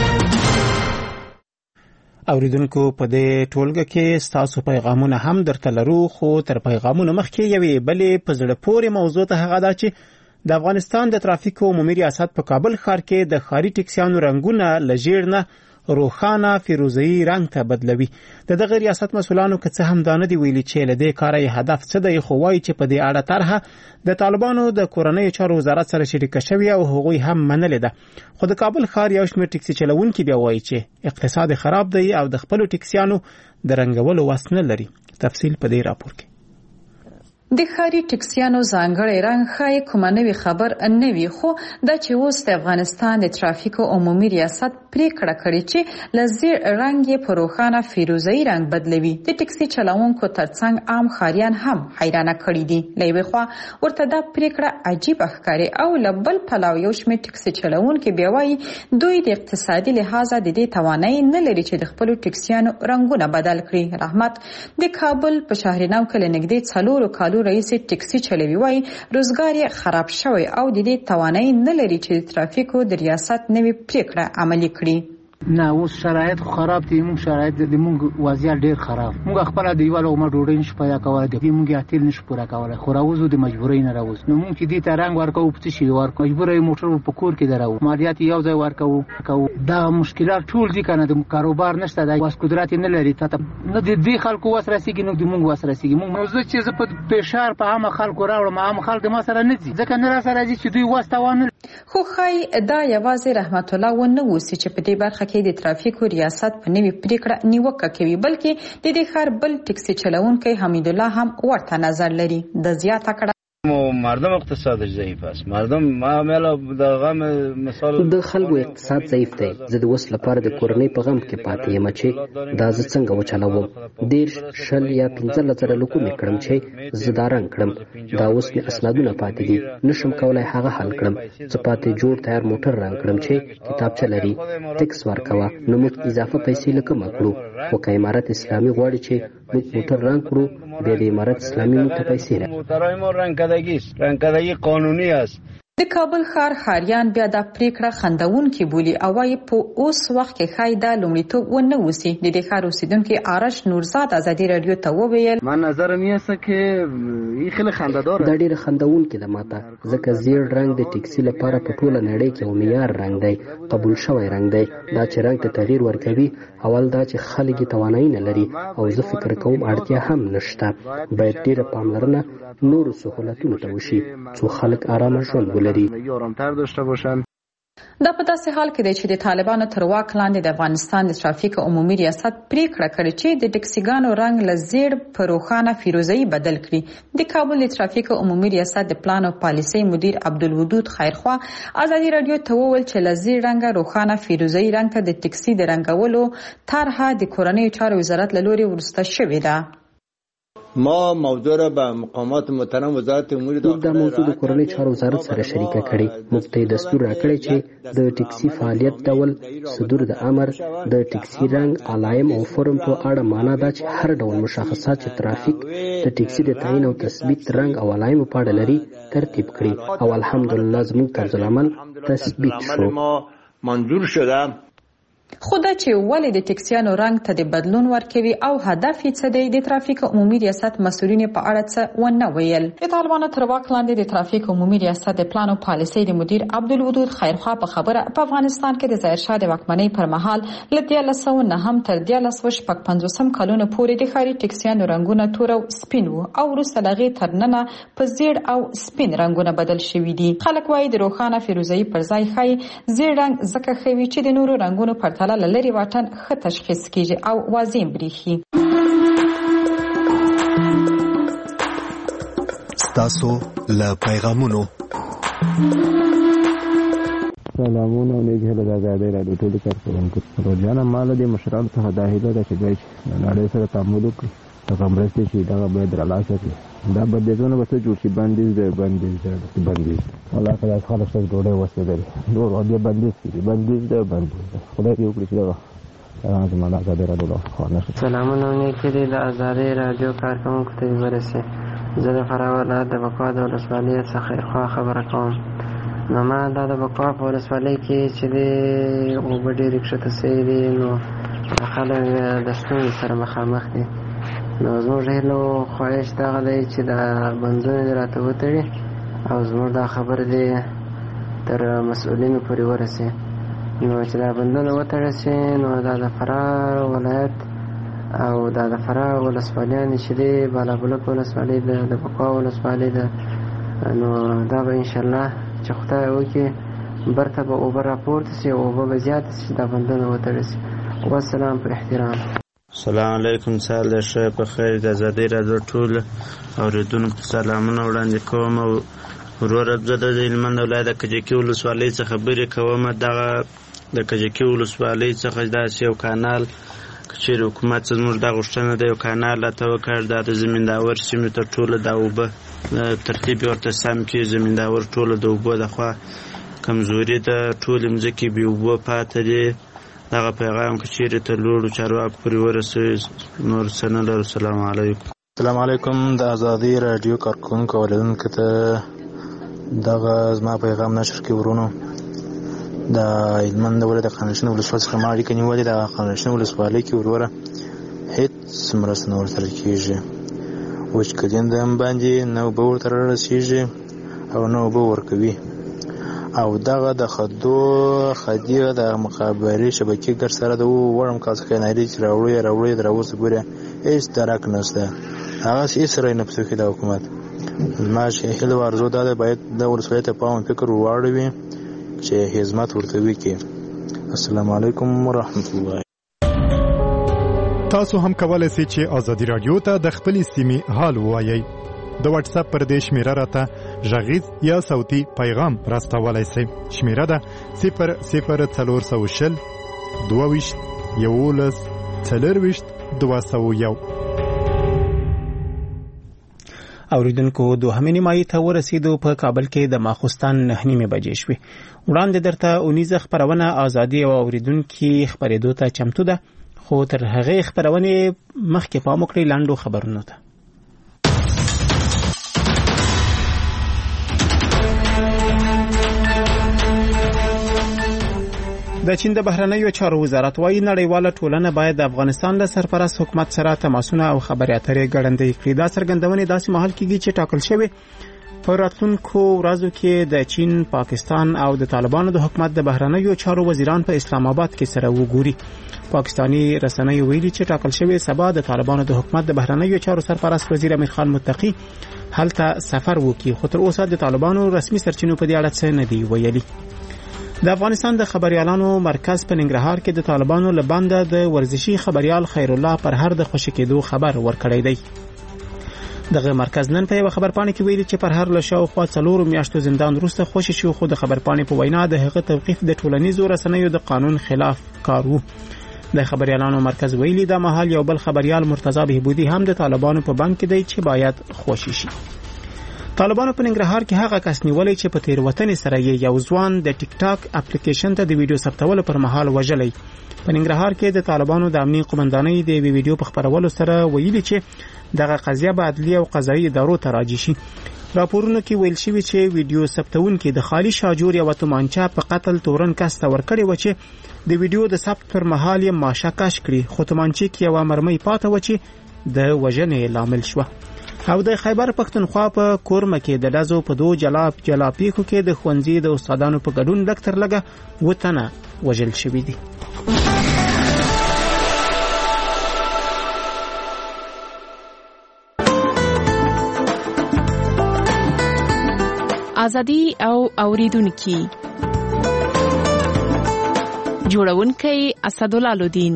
اوریدونکو په دې ټولګه کې ستاسو پیغامونه هم درته لرو، خو تر پیغامونو مخکې یوې بلې په زړه پورې موضوع ته هغه ده چې د افغانستان د ترافیکو عمومي ریاست په کابل ښار کې د ښاري ټکسیانو رنګونه له ژیړ نه روښانه فیروزه‌ایي رنګ ته بدلوي. د دغه ریاست مسؤلانو که څه هم دا نه دي ویلي چې له دې کاره یې هدف څه دی، خو وایي چې په دې اړه طرحه د طالبانو د کورنیو چارو وزارت سره شریکه شوې او هغوی هم منلې ده. خو د کابل ښار یو شمېر ټکسي چلوونکي بیا وایي چې اقتصاد خراب دی او د خپلو ټکسیانو د رنګولو وس نه لري. تفصیل په دې راپور کې. د ښاري ټکسیانو ځانګړی رنګ ښایي کومه نوې خبر نه وي، خو دا چې اوس د افغانستان د ترافیکو عمومي ریاست پریکړه کړې چې له زیړ رنګ یې په روښانه فیروزه‌ایي رنګ بدلوي، د ټکسي چلوونکو ترڅنګ عام ښاریان هم حیرانه کړي دي. له یوې خوا ورته دا پریکړه عجیبه ښکاري او له بل پلوه یو شمېر ټکسي چلوونکي بیا وایي دوی د اقتصادي لحاظه د دې توانایي نه لري چې د خپلو ټکسیانو رنګونه بدل کړي. رحمت د کابل په شهرنو کې له نږدې 4 کالو رئیس ټکسي چلوي وایي روزګار یې خراب شوی او د دې توانایي نه لري چې د ترافیکو د ریاست نوې پریکړه عملي کړي. نه اوس شرایط خراب دي، موږ شرایط د موږ وضعیت ډیر خراب. موږ خپل د یو لومه ډوډۍ نشو پیدا کولای، د موږ اټیل نشو پوره کولای، خو راوځو د مجبورۍ نه راوځو. نو موږ چې دې ته رنګ ورکو په شي ورکو مجبورې موټر په کور کې دراو، مالیات یو ځای ورکو. دا مشکلات ټول دي کنه، د کاروبار نشته، د واس قدرت نه لري، ته نه د خلکو واس راسيږي، نو د موږ واس راسيږي. موږ زه چې په فشار په عام خلکو راوړم، عام خلک ما سره نه دي ځکه نه را سره دي چې دوی واس توان خو ښایي دا یوازې رحمت الله ونه اوسي چې په دې برخه کې د ترافیکو ریاست په نوې پریکړه نیوکه کوي، بلکې د دې ښار بل ټکسي چلوونکی حمید الله هم ورته نظر لري. د زیاته کړه مردم اقتصادش ضعیف است. مردم ما مالا د غم مثال د خلکو اقتصاد ضعیف دی. زه د وس لپاره د کورنۍ په غم کې پاتې یم چې دا زه څنګه وچلوم. 10 یا 15 لکو مې کړم چې زه دا رنګ کړم. دا اوس مې اسنادونه پاتې دي، نشم کولای هغه حل کړم. زه پاتې جوړ تیار موټر رنګ کړم چې کتابچه لري، ټکس ورکوه، نو موږ اضافه پیسې لکه مکړو. خو که امارت اسلامي غواړي چې موږ موټر رنګ کړو، بیا د امارت اسلامي موږ ته پیسې رنګکدګي قانوني است. د کابل ښار ښاریان بیا دا پریکړه خندونکې بولي او وايي په اوس وخت کې ښایي دا لومړیتوب ونه اوسي. د دې ښار اوسیدونکي آرش نورزاد ازادي رادیو ته وویل من نظرم یې څه کې یې خله خنده‌دار دا ډېر خندونکې ده ماته، ځکه زیړ رنګ د ټکسي لپاره په ټوله نړۍ کې یو معیار رنګ دی، قبول شوی رنګ دی. دا چې رنګ ته تغییر ورکوي، اول دا چې خلک یې توانایي نه لري او زه فکر کوم اړتیا هم نشته. باید ډېره پاملرنه نورو سهولتونو ته وشي څو خلک آرامه ژوند ولري. دا په داسې حال کې دی چې د طالبانو تر واک لاندې د افغانستان د ترافیک عمومي ریاست پریکړه کړې چې د ټکسیګانو رنګ له زیړ په روښانه فیروزه‌ای بدل کړي. د کابل د ترافیک عمومي ریاست د پلان او پالیسۍ مدیر عبدالودود خیرخوا ازادي رادیو ته وویل چې له زیړ رنګ روښانه فیروزه‌ای رنګ ته د ټکسي د رنګولو طرحه د کورنیو چارو وزارت له لوري وروسته شوې ده. ما موضوع را به مقامات محترم وزارت امور داخله دا موضوع د کورنۍ چارو وزارت سره شریکه کړي. موږ ته دستور راکړی چې د ټکسي فعالیت ډول، صدور د امر، د ټکسي رنګ، علایم او فرم په اړه معنا دا چې هر ډول مشخصات چې ترافیک د ټکسي د تعیین او تثبیت رنګ او علایم په اړه لري ترتیب کړي او الحمدلله زموږ طرز العمل تثبیت شو. منظور شده. خو دا چې ولې د ټکسیانو رنګ ته د بدلون ورکوي او هدف یې څه دی، د ترافیک عمومي ریاست مسؤلین په اړه څه ونه ویل. د طالبانو تر واک لاندې د ترافیک عمومي ریاست د پلان او پالیسۍ د مدیر عبدالودود خیرخوا په خبره په افغانستان کې د ظاهرشاه د واکمنۍ پر مهال له 1909 تر 1950 کلونو پورې د ښاري ټکسیانو رنګونه تور او سپین وو او وروسته له هغې تر ننه په زیړ او سپین رنګونه بدل شوي دي. خلک وایي د روښانه فیروزه‌ای پر ځای ښایي زیړ رنګ ځکه ښه وي چې د نورو رنګونو پرتله لري واټن ښه تشخیص کیږي او واضح بریښي. ستاسو له پیغامونو سلامونه او نیک هیله د ازادۍ راډیو ټولو کارکوونکو. روزانه مال د مشرانو څخه دا هیله ده چې دوی نړۍ سره تعامل وکړي، هغه مرستې چې دغه باید ترلاسه کړي. دا بندیزونه به څه جوړ شي؟ بندیز الله تعالی خلک ته ډوډۍ وسیدلې نور دې بندیز خدای دې وکړي چې دغه زما د ازادۍ راډیو خبرونه. سلامونه نیکې دې د ازادۍ راډیو کارکوونکو ته ورسې. زه د فراه ولایت د بکوا د ولسوالۍ څخه خیرخوا خبره کوم. نو ما دا د بکوا په ولسوالۍ کې چې د اوبه ډېرې کښته سوي دي، نو خلک د ستونزې سره مخامخ دي. نو زموږ هیلو خواهش دغه دی چې دا بندونه دې راته وتړي او زموږ دا خبره دې تر مسؤلینو پورې ورسي. نو چې دا بندونه وتړل سي، نو دا د فراه ولایت او دا د فراه ولسوالیانې چې دی، بالابلوک ولسوالۍ ده، د بکوا ولسوالۍ ده، نو دا به انشاءالله چې خدای وکړي برته به اوبه راپورته سي او اوبه به زیاته سي چې دا بندونه وتړل سي. والسلام پر احترام. السلام علیکم. سهار د ښه په خیر. د ازادۍ راډیو ټول اورېدونکو سلامونه وړاندې کوم. وروره زه د هلمند ولایت د کجکي ولسوالۍ څخه خبرې کوم. دغه د کجکي ولسوالۍ څخه داسې یو کانال چیرې حکومت زموږ دا غوښتنه ده یو کانال راته وکړ، دا د زمینداور سیمې ته ټوله دا اوبه ترتیب ورته سم کړي. زمینداور ټوله د اوبو لخوا کمزوري ده، ټولې مځکې بې اوبو پاته دي. دغه پیغام که چیرې ته لوړو چارواکو پورې ورسوي نور څه نه لرو. السلام علیکم. السلام علیکم. د ازادۍ راډیو کارکوونکو او اوریدونکو ته دغه زما پیغام نشر کړي. ورونو د هلمند ولایت د خانشین ولسوالۍ څخه ما اړیکه نیولې. د خانشین ولسوالۍ کې وروره هېڅ مرسته نه ورسره کېږي. وچکالي هم باندې نه اوبه ورته رارسېږي او نه اوبه ورکوي. او دغه د خدي د مخابرې شبکې ګر سره د وړم کال څخه ناري چې راوړي در اوسه ګوره هېڅ درک نشته. هغه هیڅ رای نه پسې د حکومت ما چې هله ورزو دا باید د ولسوالۍ ته پام فکر واړوي چې خدمت ورته وکړي. السلام علیکم ورحمت الله. تاسو هم کولای شئ چې ازادي رادیو ته د خپلې سیمې حال ووایئ. د واتس اپ پر دې شمیره راته غږیز یا صوتي پیغام راستولای شئ. شمیره ده 00420 22 11 40 201. اوریدونکو دوهمې نیمایي ته ورسېدو. په کابل کې د ماخوستان 9:30 بجې شوې. وړاندې درته اونیزه خبرونه ازادي او اوریدونکو خبرېدو ته چمتو ده، خو تر هغه خبرونه مخکې پام وکړئ لاندو خبرونو ته. د چین د بهرنیو چارو وزارت وايي نړیواله ټولنه باید د افغانستان له سرپرست حکومت سره تماسونه او خبرې اترې ګړندۍ کړي. دا څرګندونه داسې مهال کېږي چې ټاکل شوی په راتلونکو ورځو کې د چین، پاکستان او د طالبانو د حکومت د بهرنیو چارو وزیران په اسلام آباد کې سره وګوري. پاکستانی رسنیو ویلي چې ټاکل شوی سبا د طالبانو د حکومت د بهرنیو چارو سرپرست وزیر امیر خان متقی هلته سفر وکړي، خو تر اوسه د طالبانو رسمي سرچینو په دې اړه څه نه دی ویلي. د افغانستان د خبريالانو مرکز په ننګرهار کې د طالبانو له بنده د ورزشي خبريال خیر الله پر هر د خوشی کېدو خبر ورکړی دی. دغه مرکز نن په یو خبرپاڼه کې ویلي چې پر هر له شاوخوا 4 میاشتو زندان وروسته خوشی شو، خو د خبرپاڼې په وینا د هغه توقیف د ټولنیزو رسنیو د قانون خلاف کار وو. د خبريالانو مرکز ویلي د محل یو بل خبريال مرتضی بهبودی هم د طالبانو په بند کې دی چې باید خوشی شي. طالبانو په ننګرهار کې هغه کس نیولې چې په تیروتنې سره یو ځوان د ټیک ټاک اپلیکیشن ته د ویډیو ثبتولو پر مهال وژلې. په ننګرهار کې د طالبانو د امنیت قومندانۍ د ویډیو په خبرولو سره ویلي چې دغه قضیه به عدلیه او قضایي ادارو ته راجع شي. راپورونو کې ویل شوی چې ویډیو ثبتونکو د خالی شاجور یو تومانچه په قتل تورن کس ته ورکړی و چې د ویډیو د ثبت پر مهال یې ماشه کش کړی، خو تومانچه کې یو مرمۍ پاتې و چې د وژنې لامل شو. او د خیبر پښتونخوا په کورمه کې د دازو په 2 جلا پیښو کې د خوندزي د استادانو په ګډون لکتر لګه وتنه وژل شوې دي. ازادي او اوریدونکو جوړونکي اسدالله لودین.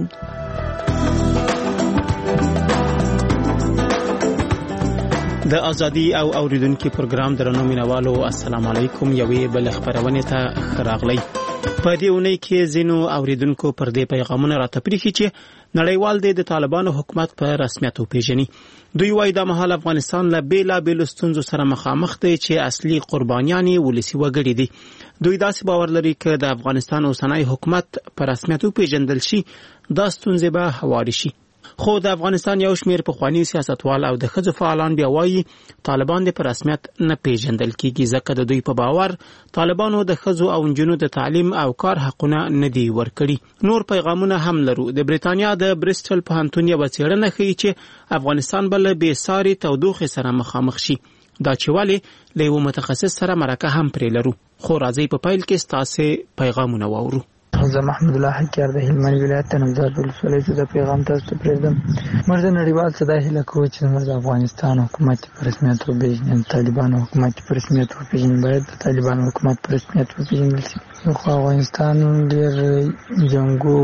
د ازادي او اوریدونکو پروګرام درنو مینوالو السلام علیکم. یوې بل خبرونه ته خراغلی. په دې اونۍ کې زینو اوریدونکو پر دې پیغامونه راته پریخي چې نړیوال د طالبانو حکومت په رسمیت وپیژني. دوی وايي د محل افغانستان له بیلابېلو ستونزو سره مخامخ دي چې اصلي قربانیان ولسی وګړي دي. دوی داسې باور لري چې د افغانستان اوسنۍ حکومت په رسمیت وپیژندل شي دا ستونزې به هواري شي. خو د افغانستان یو شمیر پخوانی سیاستوال او د ښځو فعالان بیا وایي طالبان د پر رسمیت نه پیژندل کیږي، ځکه د دوی په باور طالبانو د ښځو او نجونو د تعلیم او کار حقونه نه دی ورکړي. نور پیغامونه هم لرو. د بریتانیا د بریسټل پوهنتون یو څېړنه ښیي چې افغانستان بل به ساري تودوخه سره مخامخ شي. دا چې ولې له یو متخصص سره مرکه هم پرې لرو. خو راځي په پیل کې ستاسو پیغامونه واورو. زه محمد الله حکیار د هلمند ولایت نوزاد ولسوالۍ څخه د پیغام تاسو ته پرېږدم. موږ د نړیوال څخه هیله کوو چې موږ د افغانستان حکومت په رسمیت وپیژني، طالبانو حکومت په رسمیت وپیژني، باید د طالبانو حکومت په رسمیت وپیژنل شي. خو افغانستان ډېر جنګو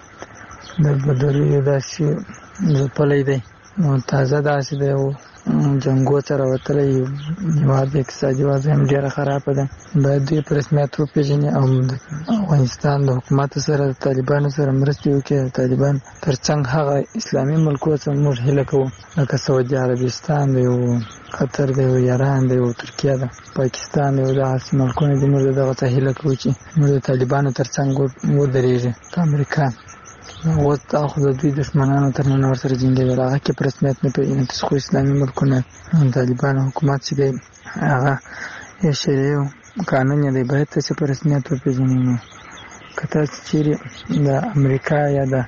د بدریو داسې ځپلی دی، تازه داسې دی جنګو سره وتلی هېواد اقتصادي وضع هم ډېره خرابه ده. باید دوی په رسمیت وپېژني او د افغانستان د حکومت سره د طالبانو سره مرستې وکړي. د طالبان تر څنګ هغه اسلامي ملکو څخه موږ هیله کوو لکه سعودي عربستان دی او قطر دی او ایران دی او ترکیه ده، پاکستان دی او دغسې ملکونه دي. موږ دغه څخه هیله کوو چې موږ د طالبانو تر څنګ ودرېږي. که امریکا اوس خو د دوی دښمنانو تر نن ورسره جنګېدل، هغه کې په رسمیت نه پېژني. خو اسلامي ملکونه طالبانو حکومت چې دی هغه شریع قانون یې دی، باید تاسې په رسمیت وپېژنئ. نو که تاسې چیرې د امریکا یا د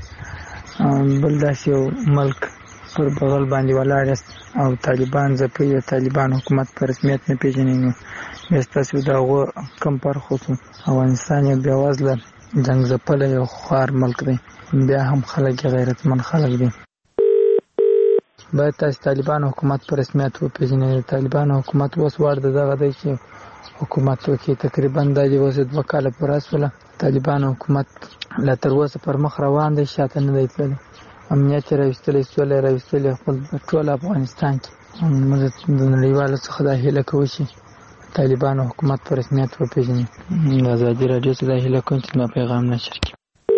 بل داسې یو ملک پر بغل باندې ولاړ یاست او طالبان ځپئ یا طالبان حکومت په رسمیت نه پېژنئ، نو بیا ستاسې د هغو کم فرق وکړو. افغانستان یو بېوزله جنګ ځپلی یو خوار ملک دی، بیا هم خلک غیرتمند خلک دي. باید تاسو طالبان حکومت په رسمیت وپېژنئ. طالبان حکومت اوس وړ دغه دی چې حکومت وکړي. تقریبا دا چې اوس 2 کاله پوره شوله طالبان حکومت لا تر اوسه پر مخ روان دی، شاته نه دی تللی. امنیت یې راویستلی، سوله یې راویستلې خپل ټول افغانستان کې. موږ د نړیوالو څخه دا هیله کوو چې طالبانو حکومت په رسمیت وپېژني. د ازادي راډیو څخه دا هیله کوم چې زما پیغام نشر کړي.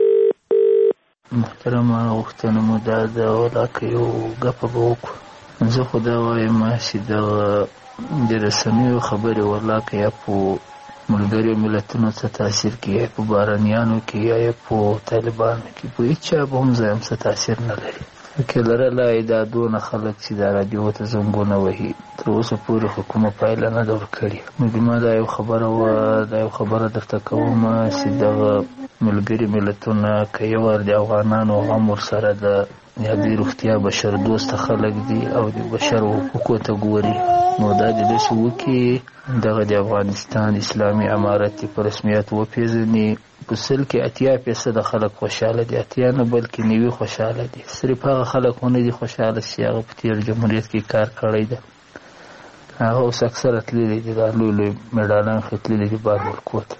محترمه غوښتنه مو دا ده ولاکه یو ګپه به وکړو. زه خو دا وایم چې دغه د رسنیو خبرې ولاکه یا په ملګرو ملتونو څه تاثیر کوي، یا په بهرنیانو کې یا په طالبانو کې، په هېڅ چا به هم ځای هم څه تاثیر نه لري. که لرلی دا دونه خلک چې دا راډیو ته زنګونه وهي تر اوسه پورې حکومت پایله نه ده ورکړې. ما دا یو خبره وه، دا یو خبره درته کوم چې دغه ملګري ملتونه که یو وار د افغانانو غم ورسره ده، یا دوی روغتیا بشر دوسته خلک دي او د بشر حقوقو ته ګوري، نو دا د داسې وکړي دغه د افغانستان اسلامي امارت په رسمیت وپېژني. په 80% خلک خوشحاله دي، 80 نه بلکې 90 خوشحاله دي. صرف هغه خلک ونه دي خوشحاله چې هغه په تېر جمهوریت کې کار کړی ده. هغه اوس اکثره تللي دي، دا لوی لوی میډالان ښه تللي دي بارولکو ته.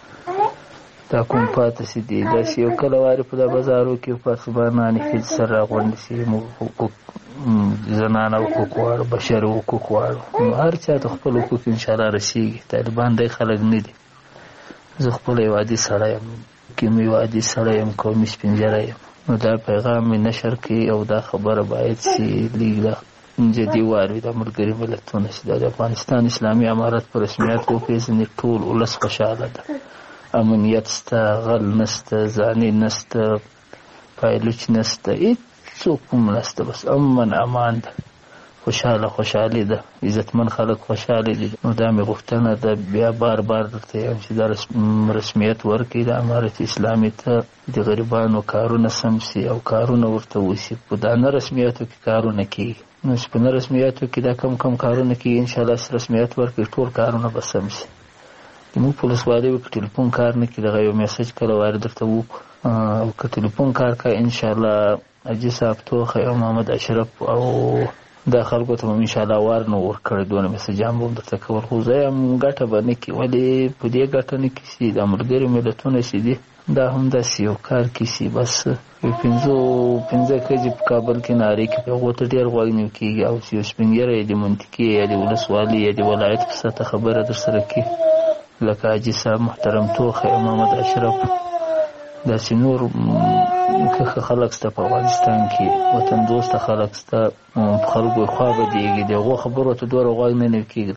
دا کوم پاتې چې دي داسې یو کله وارې په دا بازارو کې پاسبانانې ښځې سره راغونډې شي، موږ حقوق زنانه حقوق غواړو، بشر حقوق غواړو. نو هر چا ته خپل حقوق انشاءالله رسېږي. طالبان دی خلک نه دي. زه خپل یو عادي سړی یم، کوم یو عادي سړی یم، قومي سپین ږیری یم. نو دا پیغام مې نشر کړي او دا خبره باید چې لږ جدي واروي د ملګري ملتونه چې د افغانستان اسلامي امارت په رسمیت وپېژني. ټول ولس خوشحاله ده، امنیت شته، غل نشته، زاني نشته، پایلوچ نشته، هېڅوک هم نشته، بس امن امان ده، خوشحالي ده، عزتمن خلک خوشحاله دي. نو دا مې غوښتنه ده، بیا بار بار درته یم چې دا رسمیت ورکړي د امارت اسلامي ته، د غریبانو کارونه سم شي او کارونه ورته وشي. په دا نه رسمیتو کې کارونه کېږي، نو چې په نه رسمیتو کې دا کم کارونه کېږي، انشاءالله رسمیت ورکړي ټول کارونه به سم شي. زموږ په ولسوالیو کې ټلیفون کار نه کوي، دغه یو میسج کله وارې درته وکړو، او که ټلیفون کار کوي انشاءالله حاجي صاحب توخی او محمد اشرف او دا خلکو ته هم انشاءالله وار نه ورکړی، دونه میسجان به هم درته کول. خو زه یم ګټه به نه کړي. ولې په دې ګټه نه کړي چې دا ملګري ملتونه چې دي دا هم داسې یو کار کړي، بس یو 5 کجې په کابل کې نارې کوي، هغو ته ډېر غوږ نه کېږي، او چې یو سپین ږیری یا د منطقې یا د ولسوالي یا د ولایت په سطحه خبره در سره کړي، لکه حاجي صاحب محترم توخی او محمد اشرف. داسې نور ښه خلک شته په افغانستان کې، وطن دوسته خلک شته، په خلکو یې خوا بدېږي، د هغو خبرو ته دومره غوږ نه کېږي.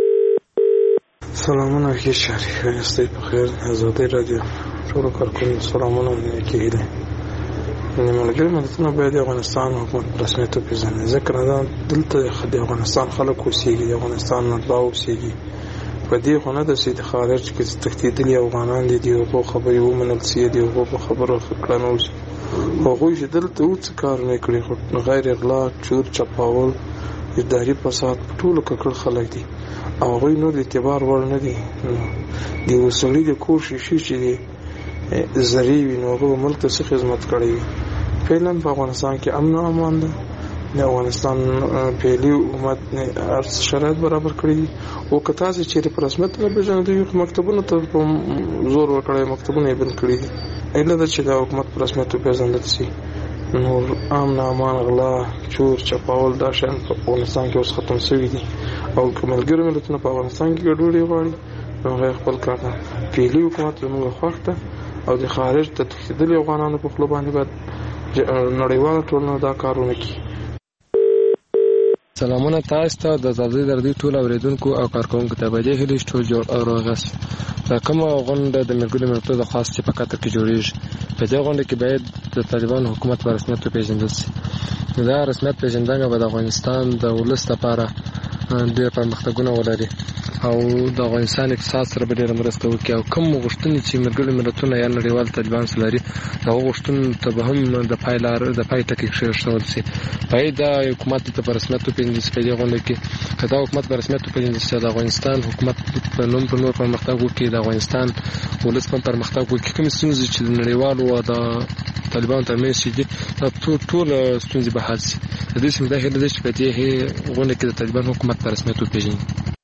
سلامونه ښې شهري ښایستئ په خیر. ازادۍ راډیو ټولو کارکوونکو سلامونه او نیکې هیلې. ملګري ملتونه باید د افغانستان حکومت په رسمیت وپېژني، ځکه دلته د افغانستان خلک اوسېږي، د افغانستان مطلع اوسېږي. په دې خو نه ده چې د خارج کې تښتېدلي افغانان دي، د هغو خبرې ومنل شي، د هغو په خبرو کړنه وشي. هغوی چې دلته څه کار نه کړي، خو غیر اغلا، چور چپاول، اداري فساد په ټولو ککړ خلک دي، او هغوی نور د اعتبار وړ نه دي. د یو سړي د کور شیشې چې زرې وي، نو هغه ملک ته څه خدمت کړی وي. فعلا په افغانستان کې امن او امان ده. د افغانستان فعلي حکومت شرایط برابر کړي دي، او که تاسې چېرې په رسمیت نه پېژنئ، دوی مکتبونو ته زور ورکړی، مکتبونه یې بند کړي دي. علت ده چې د حکومت په رسمیت وپېژندل شي. نور امن امان، غلا، چور چپاول، دا شیان په افغانستان کې اوس ختم شوي دي. او که ملګري ملتونه په افغانستان کې ګډوډي غواړي، نو هغه خپل کار ده. فعلي حکومت زموږ خوښ ده، او د خارج ته تښتېدلي افغانانو په خوله باندې باید نړیواله ټولنه دا کارونه کوي. سلامونه تاسو ته د ازادۍ راډیو ټول اوریدونکو او کارکوونکو ته. په دې هیله چې ټول جوړ او روغ یاست. دا کومه غونډه د ملګرو ملتونو د خاص چې په قطر کې جوړیږي، په دې غونډه کې باید د طالبانو حکومت په رسمیت وپېژندل شي. دا رسمیت پېژندنه به د افغانستان د ولس لپاره ډېر پرمختګونه ولري. او د افغانستان اقتصاد سره به ډېره مرسته وکړي او کوم غوښتنې چې ملګري ملتونه یا نړیوال طالبان سره لري هغه غوښتنو ته به هم د پای ټکی کېښودل شي. باید دا حکومت ته په رسمیت وپېژندل شي. په دې غونډه کې که دا حکومت په رسمیت وپېژندل شي د افغانستان حکومت په نوم په نور پرمختګ وکړي، د افغانستان ولس په پرمختګ وکړي. کومې ستونزې چې د نړیوالو او د طالبانو ترمنځ شي دا ټول ستونزې به حل شي. د دې سیمې دا هیله ده چې په دې غونډه کې د طالبان حکومت په رسمیت وپېژني.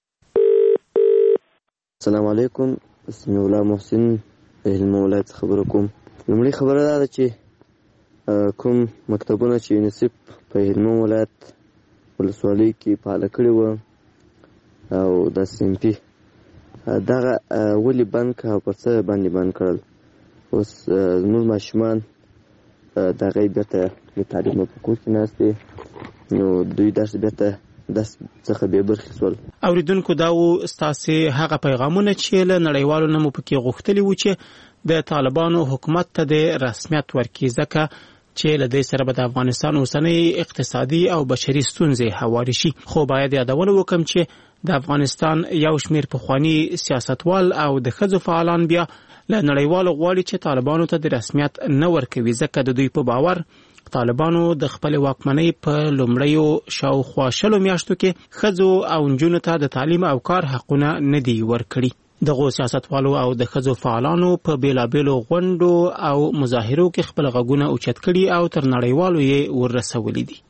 السلام علیکم، سمیع الله محسن د هلمند ولایت خبرو کوم. لومړی خبره دا ده چې کوم مکتبونه چې یونیسف په هلمند ولایت ولسوالۍ کې فعاله کړي وو او د سیمپي دغه ولې بند که او پر څه باندې بند کړل. اوس زموږ ماشومان دغه بېرته د تعلیم په کور کې ناست دي، نو دوی درس بېرته درس څخه بې برخې شول. اوریدونکو دا و ستاسې هغه پیغامونه چې له نړیوالو نه مو پکې غوښتلي وو چې د طالبانو حکومت ته د رسمیت ورکړي، ځکه چې له دې سره به د افغانستان اوسنۍ اقتصادي او بشري ستونزې هوارې شي. خو باید یادونه وکړم چې د افغانستان یو شمېر پخواني سیاستوال او د ښځو فعالان بیا له نړیوالو غواړي چې طالبانو ته د رسمیت نه ورکوي، ځکه د دوی په باور طالبانو د خپل واکمنۍ په لومړیو شاوخوا 20 میاشتو کې ښځو او نجونو ته د تعلیم او کار حقونه نه دي ورکړي. دغه سیاستوالو او د ښځو فعالانو په بیلابیلو غونډو او مظاهرو کې خپل غږونه اوچت کړي او تر نړیوالو یې ورسولي دي.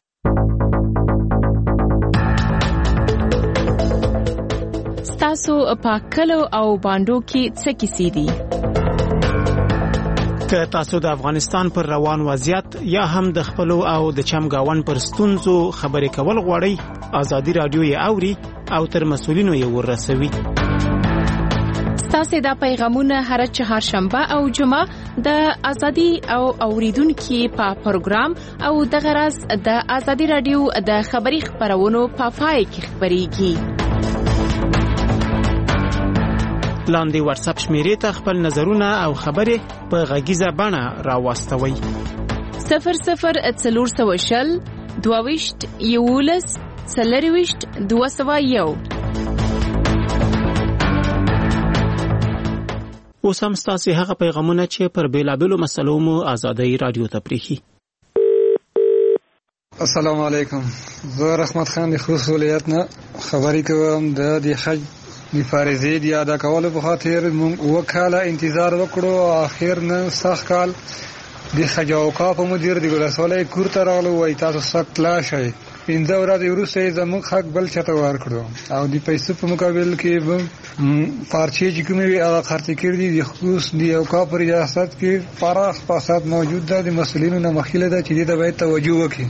ستاسو په کلو او باندو کې څه کیسې دي؟ که تاسو د افغانستان پر روان وضعیت یا هم د خپلو او د چمګاون پر ستونزو خبرې کول غواړئ، ازادي رادیو یې اوري او تر مسؤلینو یې ورسوي. ستاسو دا پیغامونه هر چهارشنبه او جمعه د ازادي او اوریدونکو په پروګرام او د غرض د ازادي رادیو د خبري خبرونو په پای کې خبريږي. لاندې واتس اپ شمیرې ته خپل نظرونه او خبرې په غږیزه بڼه راوستوئ. 0040 22 11 40 201. اوس هم ستاسې هغه پیغامونه چې پر بیلابیلو مسلو مو ازادۍ رادیو ته پریښي. السلام علیکم، زه رحمت خان د خوست ولایت نه خبرې کوم. د حج د فارزې د ادا کولو په خاطر موږ وکاله انتظار وکړو، اخر نن سخت کال د حج اوقاف مدیر د ولسوالۍ کور ته راغلو، وایي تاسو سخت لا شئ. 15 ورځې وروسته یې زموږ حق بل چاته ورکړو او د پیسو په مقابل کې به پارچې چې کومې وي هغه خرڅې کړي دي. د خوست د اوقاف په ریاست کې پراخ فساد موجود ده. د مسؤلینو نه مخیله ده چې دې ته باید توجه وکړي.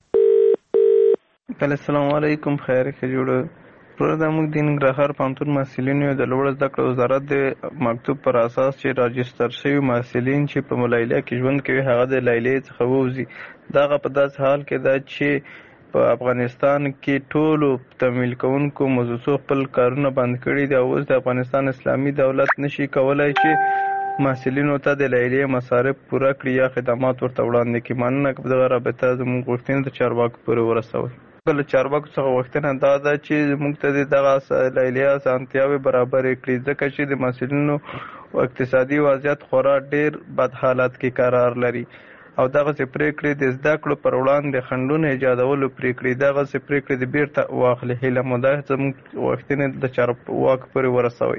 السلام علیکم، خیر ښه جوړه پرده د موږ د ننګرهار پوهنتون محصلینو د لوړ زده کړو وزارت د مکتوب پر اساس چې راجستر شوي محصلین چې په ملایله کې ژوند کوي هغه د لایلې څخه ووځي. دغه په داسې حال کې ده چې په افغانستان کې ټولو تمویل کوونکو موضوع خپل کارونه بند کړي دي او اوس د افغانستان اسلامي دولت نشي کولای چې محصلینو ته د لایلې مصارف پوره کړي یا خدمات ورته وړاندې کړي. مننه که دغه رابطه زموږ غوښتنې د چارواکو پورې ورسوي. له چارواکو څخه غوښتنه دا ده چې موږ ته دغه لایلې اسانتیاوې برابرې کړي، ځکه چې د محصلینو اقتصادي وضعیت خورا ډېر بد حالت کې قرار لري او دغسې پرېکړې د زده کړو پر وړاندې خنډونه ایجادولو پرېکړې دغسې پرېکړې د بیرته واخلي. هیله مو ده زموږ غوښتنې د چارواکو پورې ورسوئ.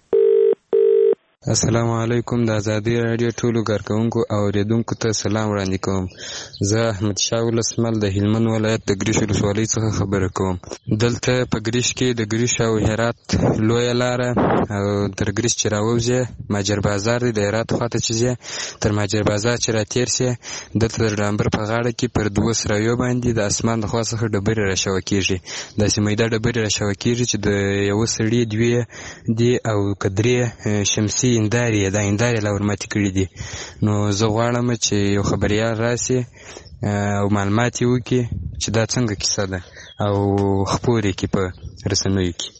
السلام علیکم، د ازادي رادیو ټولو کارکوونکو او اوریدونکو ته سلام وړاندې کوم. زه احمد شاه ولسمل د هلمند ولایت د ګریش ولسوالۍ څخه خبره کوم. دلته په ګریش کې د ګریش او هرات لویه لاره او تر ګریش چې راووځې ماجر بازار دی، د هرات خواته چې ځې تر ماجر بازار چې راتېر سې دلته د ډامبر په غاړه کې پر 2 سرايو باندې د اسمان د خوا څخه ډبرې راشوه کېږي. داسې میده ډبرې راشوه کېږي چې د یوه سړي 2 دي او که 3 شمسي هندارې دا هندارې لا ورماتې کړي دي. نو زه غواړم چې یو خبریال راسي او معلومات یې وکړي چې دا څنګه کیسه ده او خپور یې کړي په رسنیو کې.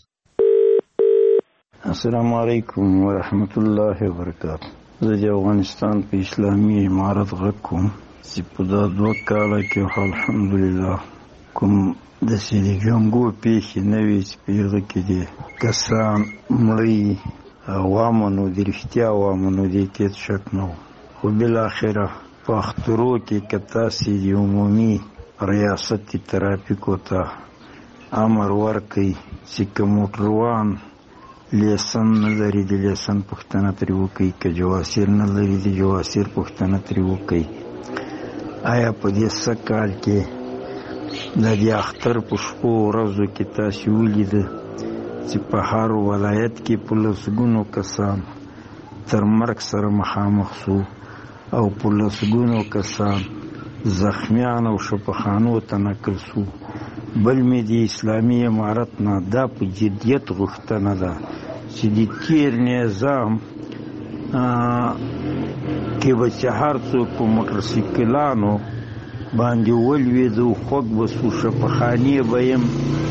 السلام علیکم ورحمت الله وبرکاته. زه د افغانستان په اسلامي امارت غږ کوم چې په دا 2 کاله کې الحمدلله کوم داسې د جنګو پیښې نه وي چې په هغه کې د کسان مړی وامنو د رښتیا وامنو دې کې شک نه و. خو بالاخره په اخترو کې که تاسې د عمومي ریاست ترافیکو ته امر ورکئ چې که موټروان لیسن نه لري د لیسن پوښتنه ترې وکئ، که جواسیر نه لري د جواسیر پوښتنه ترې وکئ. آیا په دې څه کال کې د دې اختر په شپو ورځو کې تاسې ولیده چې په هر ولایت کې په لسګونو کسان تر مرګ سره مخامخ شو او په لسګونو کسان زخمیان او شفاخانو ته نقل شو. بل مې د اسلامي امارت نه دا په جدیت غوښتنه ده چې د تیر نظام کې به چې هر څوک په موټرسایکلانو باندې ولوېدو خوږ به سو، شفاخانې به یم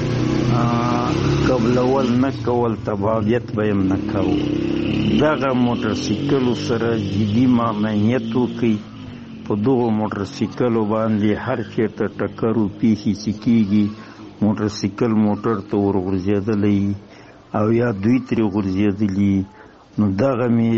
قبلول نه کول، تبابیت به یم نه کوو. دغه موټرسایکلو سره جدي ممنوعیت وکړي. په دغو موټرسایکلو باندې هر چېرته ټکر و پیښې چې کېږي موټرسایکل موټر ته ورغورځېدلی او یا دوی ترې غورځېدلي، نو دغه مې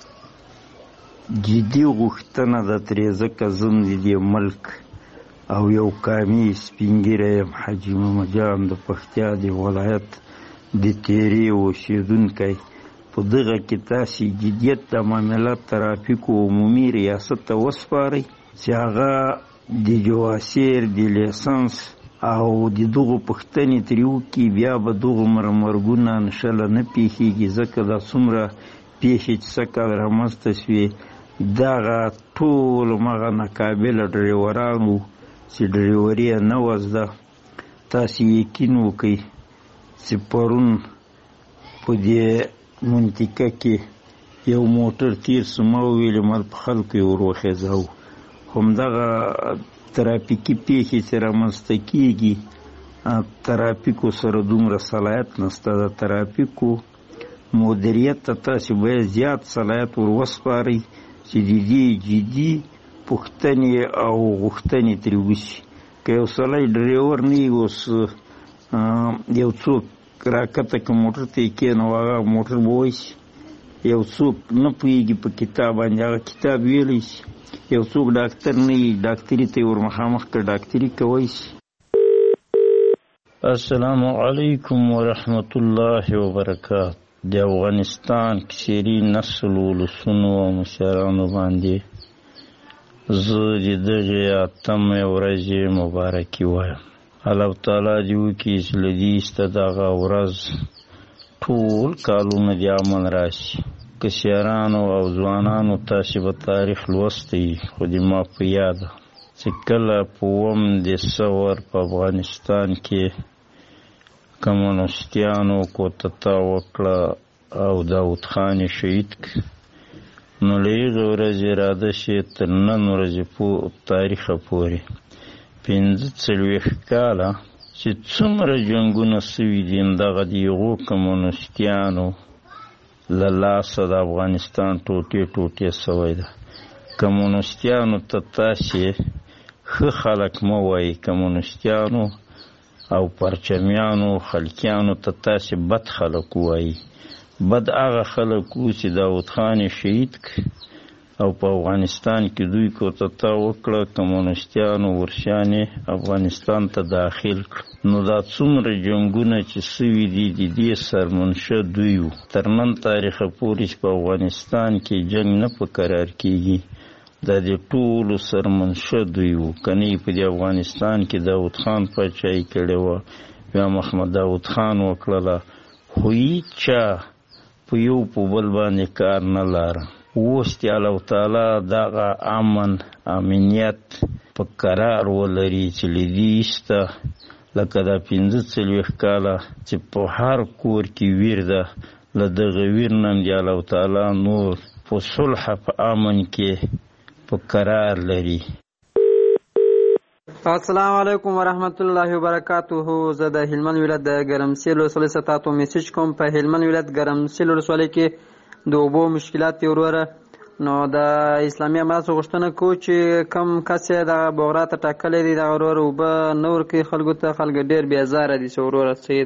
جدي غوښتنه ده ترې، ځکه زم د دې ملک او یو قامي سپین ږیری یم، حاجي محمد جان د پکتیا د ولایت د تیرې اوسېدونکی. په دغه کې تاسې جدیت د معاملات ترافیکو عمومي ریاست ته وسپارئ چې هغه د جواسیر د لیسنس او د دغو پوښتنې ترې وکړي. بیا به دغو مرګونه انشاءالله نه پیښېږي، ځکه دا څومره پیښې چې څه کال رامنځته شوې دغه ټول مغه ناقابله ډریوران وو چې ډریوري یې نه وه زده. تاسې یقین وکئ چې پرون په دې منطقه کې یو موټر تیر سو، ما وویلې مال په خلکو یې ور وخېځاو. همدغه ترافیکي پیښې چې رامنځته کېږي ترافیکو سره دومره صلاحیت نشته. د ترافیکو مدیریت ته تاسې باید زیات صلاحیت ور وسپارئ چې د دې جدي پوښتنې او غوښتنې ترې وشي. که یو سړی ډریور نه وي، اوس یو څوک راکته که موټر ته یې کېنو هغه موټر به وایسي. یو څوک نه پوهېږي په کتاب باندې هغه کتاب ویلی شي. یو څوک ډاکټر نه وي، ډاکټري ته یې ور مخامخ که ډاکټري کوی شي. السلام علیکم ورحمت الله وبرکات. د افغانستان کثیري نسل ولسونو او مشرانو باندې زه د دغې اتمې ورځې مبارکي وایم. الله تعالی دې وکړي چې له دې ایسته دغه ورځ ټول کالونه د امن راشي. کشرانو او ځوانانو تاسې به تاریخ لوستی، خو د ما په یاده چې کله په 1 دسمبر په افغانستان کې کمونیستیانو کودتا وکړه او داود خان یې شهید کړ، نو له هغې ورځې راده شي تر نن ورځې تاریخه پورې 45 کاله چې څومره جنګونه سوي دي همدغه د هغو کمونیستیانو له لاسه د افغانستان ټوټې ټوټې سوی ده. کمونیستیانو ته تاسې ښه خلک مه وایي، کمونیستیانو او پرچمیانو خلکیانو ته تاسې بد خلک وایي. بد هغه خلک وو چې داود خان یې شهید کړ او په افغانستان کې دوی کودتا وکړه، کمونیستیانو ورشیانې افغانستان ته داخل کړ. نو دا څومره جنګونه چې سوي دي د دې سرمنشه دوی وو. تر نن تاریخه پورې چې په افغانستان کې جنګ نه په قرار کېږي دا د ټولو سرمنشه دوی وو. که نه په دې افغانستان کې داود خان پاچاهي کړې وه، بیا محمد داود خان وکړله، خو هېچا په یو په بل باندې کار نه لاره. اوس چې الله تعالی دغه امنیت په قرار ولري چې له دې ایسته لکه دا 45 کاله چې په هر کور کې ویر ده، له دغه ویر نه هم د الله تعالی نور په صلح په امن کې په قرار لري. السلام علیکم ورحمت الله وبرکاته. زه د هلمند ولایت د ګرمسیر ولسوالۍ څخه تاسو میسج کوم. په هلمند ولایت ګرمسیر ولسوالۍ کې د اوبو مشکلات وروره نو د اسلامي اماراتو غوښتنه کوو چې کم کس یې دغه بغرا ته ټاکلی دی دغه وروره اوبه نه ورکوي خلکو ته. خلک ډېر بېزاره دي چې وروره سید.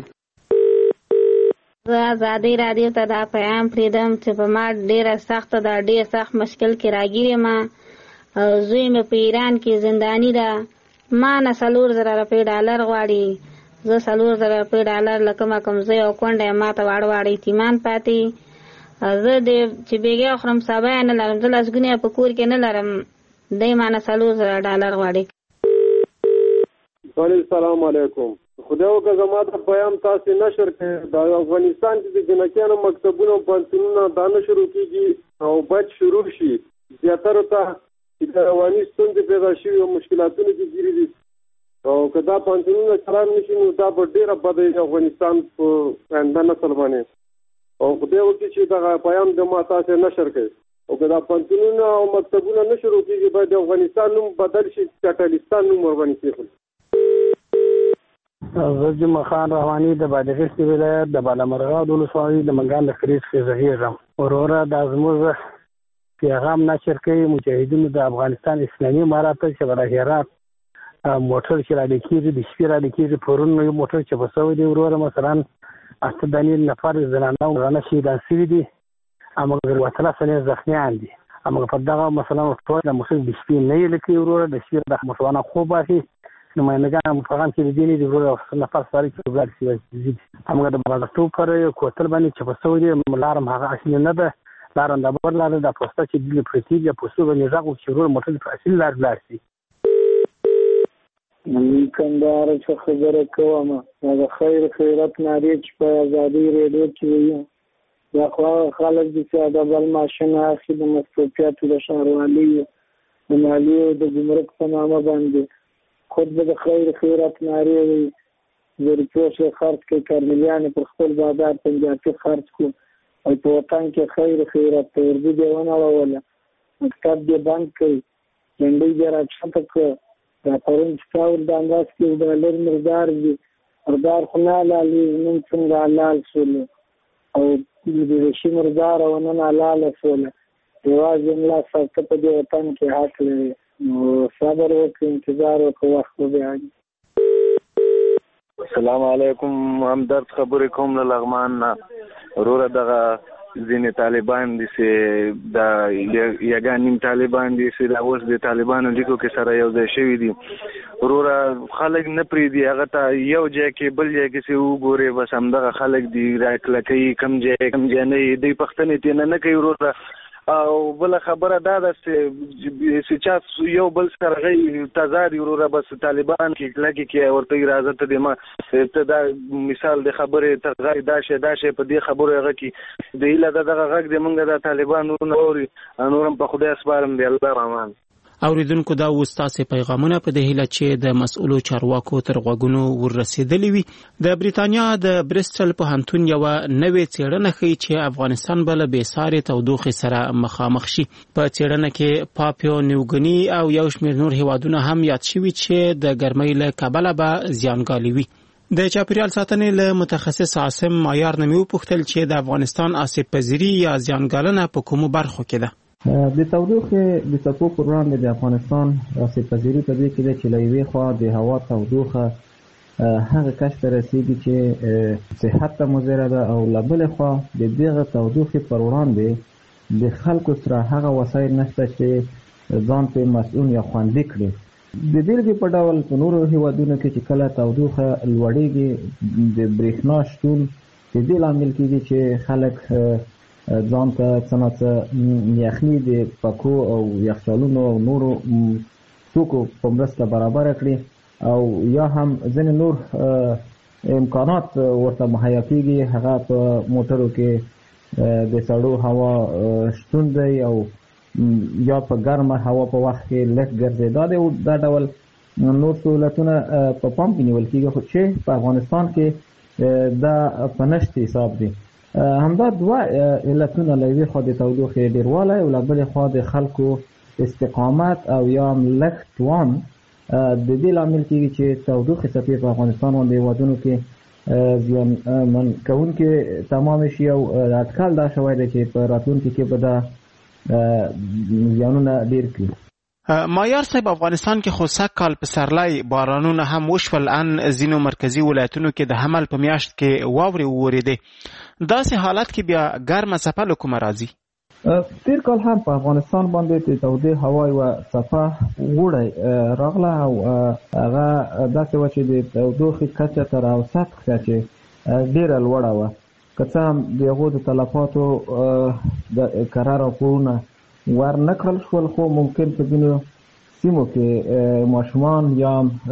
زه ازادۍ راډیو ته دا پیغام پرېږدم چې په ما ډېره سخته ده، ډېر سخت مشکل کې راګیر یم او زوی مې په ایران کې زنداني ده. ما نه 4,000 روپۍ ډالر غواړي. زه 4,000 روپۍ ډالر له کومه کوم ځای او کونډه یم، ما ته واړه واړه یتیمان پاتې. زه د چې بېګا خورم سبا یې نه لرم، زه لسګونه په کور کې نه لرم، دی ما نه 4,000 ډالر غواړي. السلام علیکم. خدای وکړه زما د پیغام تاسې نشر کړئ. د افغانستان کې د جنکیانو مکتبونه او پوهنتونونه دا نه شروع کېږي او باید شروع شي. زیاترو ته چې د رواني ستونزې پیدا شوي او مشکلاتونه کې ګیري دي او که دا پوهنتونونه چلان نه شي نو دا به ډېره بده وي افغانستان په آینده نسل باندې. او خدای وکړي چې دغه پیغام د ما تاسې نشر کړئ او که دا پوهنتونونه او مکتبونه نه شروع کېږي باید د افغانستان نوم بدل شي، چټلستان نوم ورباندې کېښودل. زه جمعه خان روحاني د بادغیس ولایت د بالامرغاد ولسوالۍ د منګان د خریج کې زهیږم. وروره دا زموږ پیغام نشر کوي مجاهدینو د افغانستان اسلامي امارات چې برای هرات موټر چې را لیکېږي د شپې را لیکېږي پرون یو موټر چې په سوی دی وروره مثلا 8 نفر زنانه ورانه شهیدان شوي دي مګر 13 زخمیان دي. مګر په دغه مثلا ټول د مسلمان د شپې نه یې لیکي وروره د شپې د مسلمانانو خوب باسي نمایندګان مفغان چې دي نه دي وروره نفر سره چې وګړي شي مګر د بغداد پر کوتل باندې چې په سوی دی لارم هغه اصلي نه ده، لارم د بر لار د پوسټ چې د پرتیګه پوسټ باندې ځاګو چې وروره موټر په اصلي لار شي. من کندهار څخه خبره کوم. دا خیر خیرات ناری چې په ازادي ریډیو کې وي دا خلک دي چې د بل ماشین اخی د مصروفیاتو د ښاروالۍ د مالیې او د ګمرک په نامه باندې خود به د خیر خیرات ناری وي د روپیو خرڅ کوي، کارملیان پر خپل بازار پنجابي خرڅ کو او په وطن کې خیر خیرات ته ورځي دی ونړوله مکتب دې بند کړي جنډۍ دې راچته کړه. دا پرون چې کاول د انداز کې ډالر مردار دي مردار خو نه حلالي نن څنګه حلال شول او د رشي مردار او نن حلال شول. یوازې ملا سخت په دې وطن کې حق لري نو صبر وکړئ، انتظار وکړئ، وخت به بیا. السلام علیکم. همدرد خبرې کوم له لغمان نه. وروره دغه ځینې طالبان دي چې د یګان نیم طالبان دي چې دا اوس د طالبانو لیکو کې سره یو ځای شوي دي. وروره خلک نه پرېږدي هغه ته یو ځای کې بل ځای کې چې وګورې بس همدغه خلک دي راکلکوي کم ځای نه وي دوی پوښتنې ترې نه کوي. وروره او بله خبره دا ده چې چا یو بل سره غي تضاد وروره بس طالبان کې کلکې کې ورته راځه ته د ما ته دا مثال د خبرې ته غي دا شی په دې خبرو هغه کې د ایله دغه غږ د مونږ د طالبانو نوري نورم په خدای سپارم دی الله رحمان. اوریدونکو دا وستاسې پیغامونه په دې هیله چې د مسؤلو چارواکو تر غوږونو ورسېدلې وي. د بریتانیا د بریسټل پوهنتون یو نوې څېړنه ښیي چې افغانستان به له بېسارې تودوخې سره مخامخ شي. په څېړنه کې پاپیو نیوګني او یو شمېر نور هیوادونه هم یاد شوي چې د ګرمۍ له کبله به زیانګالي وي. د چاپیریال ساتنې له متخصص عاصم معیار نه مې وپوښتل چې د افغانستان آسیب پذیري یا زیانګالنه په کومو برخو کې ده. د تودوخې د څپو پر وړاندې د افغانستان آسیب پذیري په دې کې ده چې له یوې خوا د هوا تودوخه هغه کچې ته رسېږي چې صحت ته مضره ده او له بلې خوا د دغه تودوخې پر وړاندې د خلکو سره هغه وسایل نشته چې ځان پرې مسؤل یا خوندي کړي. د بېلګې په ډول په نورو هېوادونو کې چې کله تودوخه لوړېږي د برېښنا شتون د دې لامل کېږي چې خلک ځان ته څه نه څه یخني د پکو او یخچالونو او نورو توکو په مرسته برابره کړي او یا هم ځینې نور امکانات ورته مهیا کېږي هغه په موټرو کې د سړو هوا شتون دی او یا په ګرمه هوا په وخت کې لږ ګرځېدا دی. دا ډول نور سهولتونه په پام کې نیول کېږي خو چې په افغانستان کې دا په نشت حساب دی. همدا دوه علتونه له یوې خوا د تودوخې ډېروالی او له بلې خوا د خلکو استقامت او یا لږ توان د دې لامل کېږي چې تودوخې څپې په افغانستان باندې هېوادونو کې زیانمن کوونکې تمام شي او اټکل دا شوی دی چې په راتلونکي کې به دا زیانونه ډیر کړي. مایار صاحب، افغانستان کې خو سږ کال په سرلای بارانونه هم وشول، ان ځینو مرکزي ولایتونو کې د حمل په میاشت کې واورې وورېدې. داسې حالت کې بیا ګرمه څپه له کومه راځي؟ تیر کال هم په افغانستان باندې د تودې هوا یوه څپه وړی راغله او هغه داسې وه چې د تودوخې کچه تر اوسط کچې ډېره لوړه وه. که څه هم د هغو د تلفاتو د کره راپورونه ورنه کړل شول، خو ممکن په ځینو سیمو کې ماشومان یا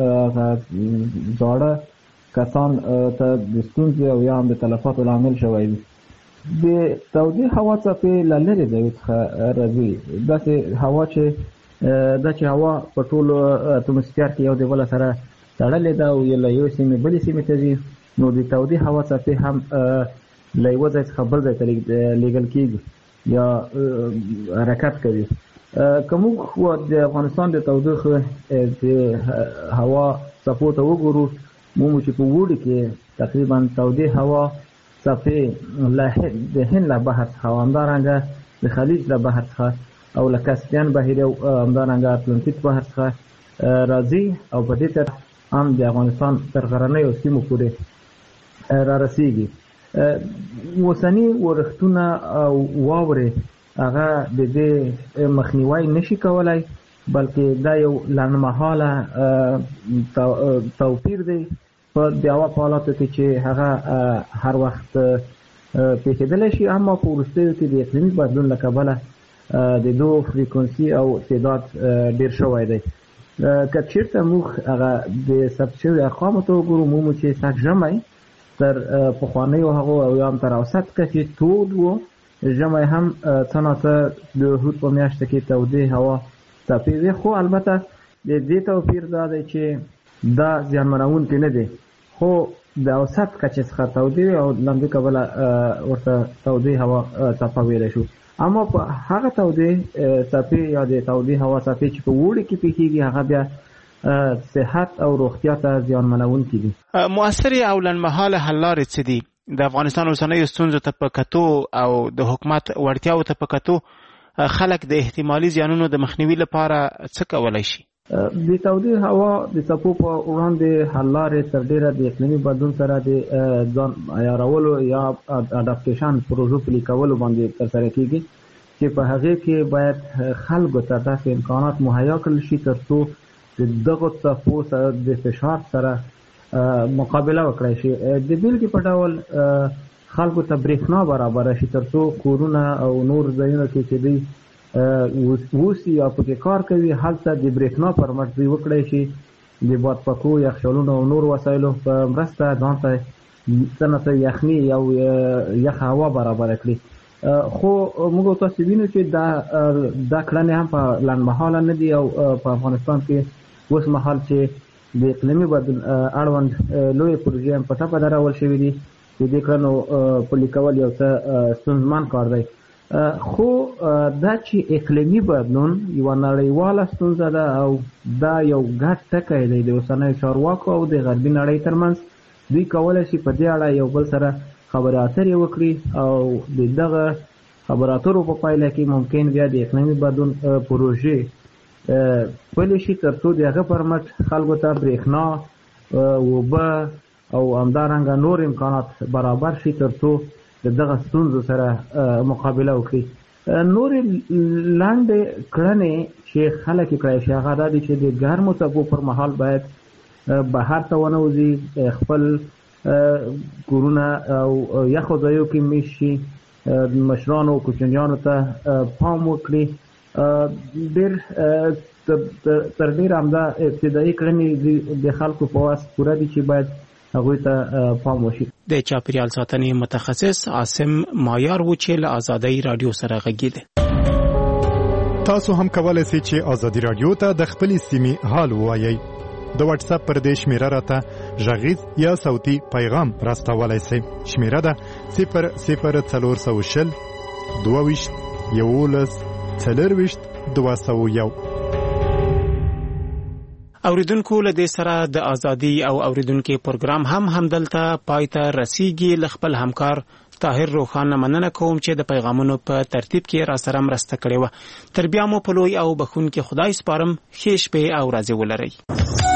زاړه کسان ته د ستونزې او یا هم د تلفاتو لامل شوی وي. د تودې هوا څپې له لرې ځایو څخه راځي. داسې هوا چې دا چې هوا په ټولو اتموسفیر کې یو د بله سره تړلې ده او له یوې سیمې بلې سیمې ته ځي، نو د تودې هوا څپې هم له یوه ځای څخه بل ځای ته لیږل کېږي یا حرکت کوي. که موږ د افغانستان د تودوخې د هوا څپو ته وګورو، مومو چې په اوړي کې تقریبا تودې هوا څپې د هند له بحر څخه او همدارنګه د خلیج له بحر څخه او له کاسپیان بحیره او همدارنګه اتلانتیک بحر څخه راځي او په دې تر هم د افغانستان تر غرنیو سیمو پورې را رسیږي. اوسني ورښتونه او واورې هغه د دې مخنیوی نشي کولای، بلکې دا یو لنډمهاله توپیر دی په د هوا په حالاتو کې چې هغه هر وخت پیښېدلی شي، اما په وروستیو کې د اقلیمي بدلون له کبله د دو فریکونسي او تعداد ډېر شوی دی. که چېرته موږ هغه د ثبت شوي ارقامو ته وګورو، مومو چې سږ ژمی تر پخوانیو هغو او یا هم تر اوسط کچې تود و. ژمی هم څه ناڅه د هود په میاشته کې تودې هوا څپې وې، خو البته د دې توپیر دا دی چې دا زیانمنونکی نه دی، خو د اوسط کچې څخه تودې وې او له همدې کبله ورته تودې هوا څپه ویلی شو. اما په هغه تودې څپې یا د تودې هوا څپې چې په اوړي کې پیښېږي، هغه بیا صحت او روغتیا ته زیانمنونکي دي. مؤثرې او لنډمهاله حل لارې څه دي؟ د افغانستان اوسنیو ستونزو ته په کتو او د حکومت وړتیاو ته په کتو خلک د احتمالي زیانونو د مخنیوي لپاره څه کولی شي؟ د تودې هوا د څپو په وړاندې حل لارې تر ډېره د اقلیمي بدلون سره د ځان عیارولو یا اډاپټیشن پروژو پلي کولو باندې ترسره کېږي، چې په هغې کې باید خلکو ته داسې امکانات مهیا کړل شي تر څو د دغو څپو سره د فشار سره مقابله وکړای شي. د بیلګې په ډول خلکو ته برېښنا برابره شي تر څو کورونه او نور ځایونه کې چې دوی اوسي یا پکې کار کوي، هلته د برېښنا پر مټ دوی وکړای شي د باد پکو، یخچالونو او نور وسایلو په مرسته ځان ته څه نه څه یخني او یخه هوا برابره کړي. خو موږ تاسو وینو چې دا کړنې هم په لنډمهاله نه دي او په افغانستان کې اوس مهال چې د اقلیمي بدلون اړوند لویې پروژې هم په ټپه درول شوي دي، د دې کړنو پلي کول یو څه ستونزمن کار دی. خو دا چې اقلیمي بدلون یوه نړیواله ستونزه ده او دا یو ګډ ټکی دی د اوسنیو چارواکو او د غربي نړۍ ترمنځ. دوی کولی شي په دې اړه یو بل سره خبرې اترې وکړي او د دغه خبرې اترو په پایله کې ممکن بیا د اقلیمي بدلون پروژې پلي شي تر څو د هغه پر مټ خلکو ته برېښنا، اوبه او همدارنګه نور امکانات برابر شي تر څو د دغه ستونزو سره مقابله وکړي. نورې لنډې کړنې چې خلک یې کړی شي هغه دا دي چې د ګرمو څپو پر مهال باید بهر ته ونه وځي، خپل کورونه او یخو ځایو کې میشت شي، مشرانو او کوچنیانو ته پام وکړي. ډېر تر ډېره همدا ابتدایي کړنې د خلکو په واس پوره دي چې باید هغوی ته پام وشي. د چاپیریال ساتنې متخصص عاصم مایار و چې له آزادۍ رادیو سره غږېده. تاسو هم کولای شئ چې آزادۍ رادیو ته د خپلې سیمې حال ووایئ. د واتس اپ پر دې شمیره راته غږیز یا صوتي پیغام راستولای شئ. شمیره ده 00420 22 11 4 201. اوریدونکو له دې سره د ازادي او اوریدونکو پروګرام هم همدلته پای ته رسیږي. ل خپل همکار طاهر روخان مننه کوم چې د پیغامونو په ترتیب کې را سره مرسته کړې و. تر بیا مو په لوی او بخون کې خدای سپارم. ښه شپه او ورځ ولرئ.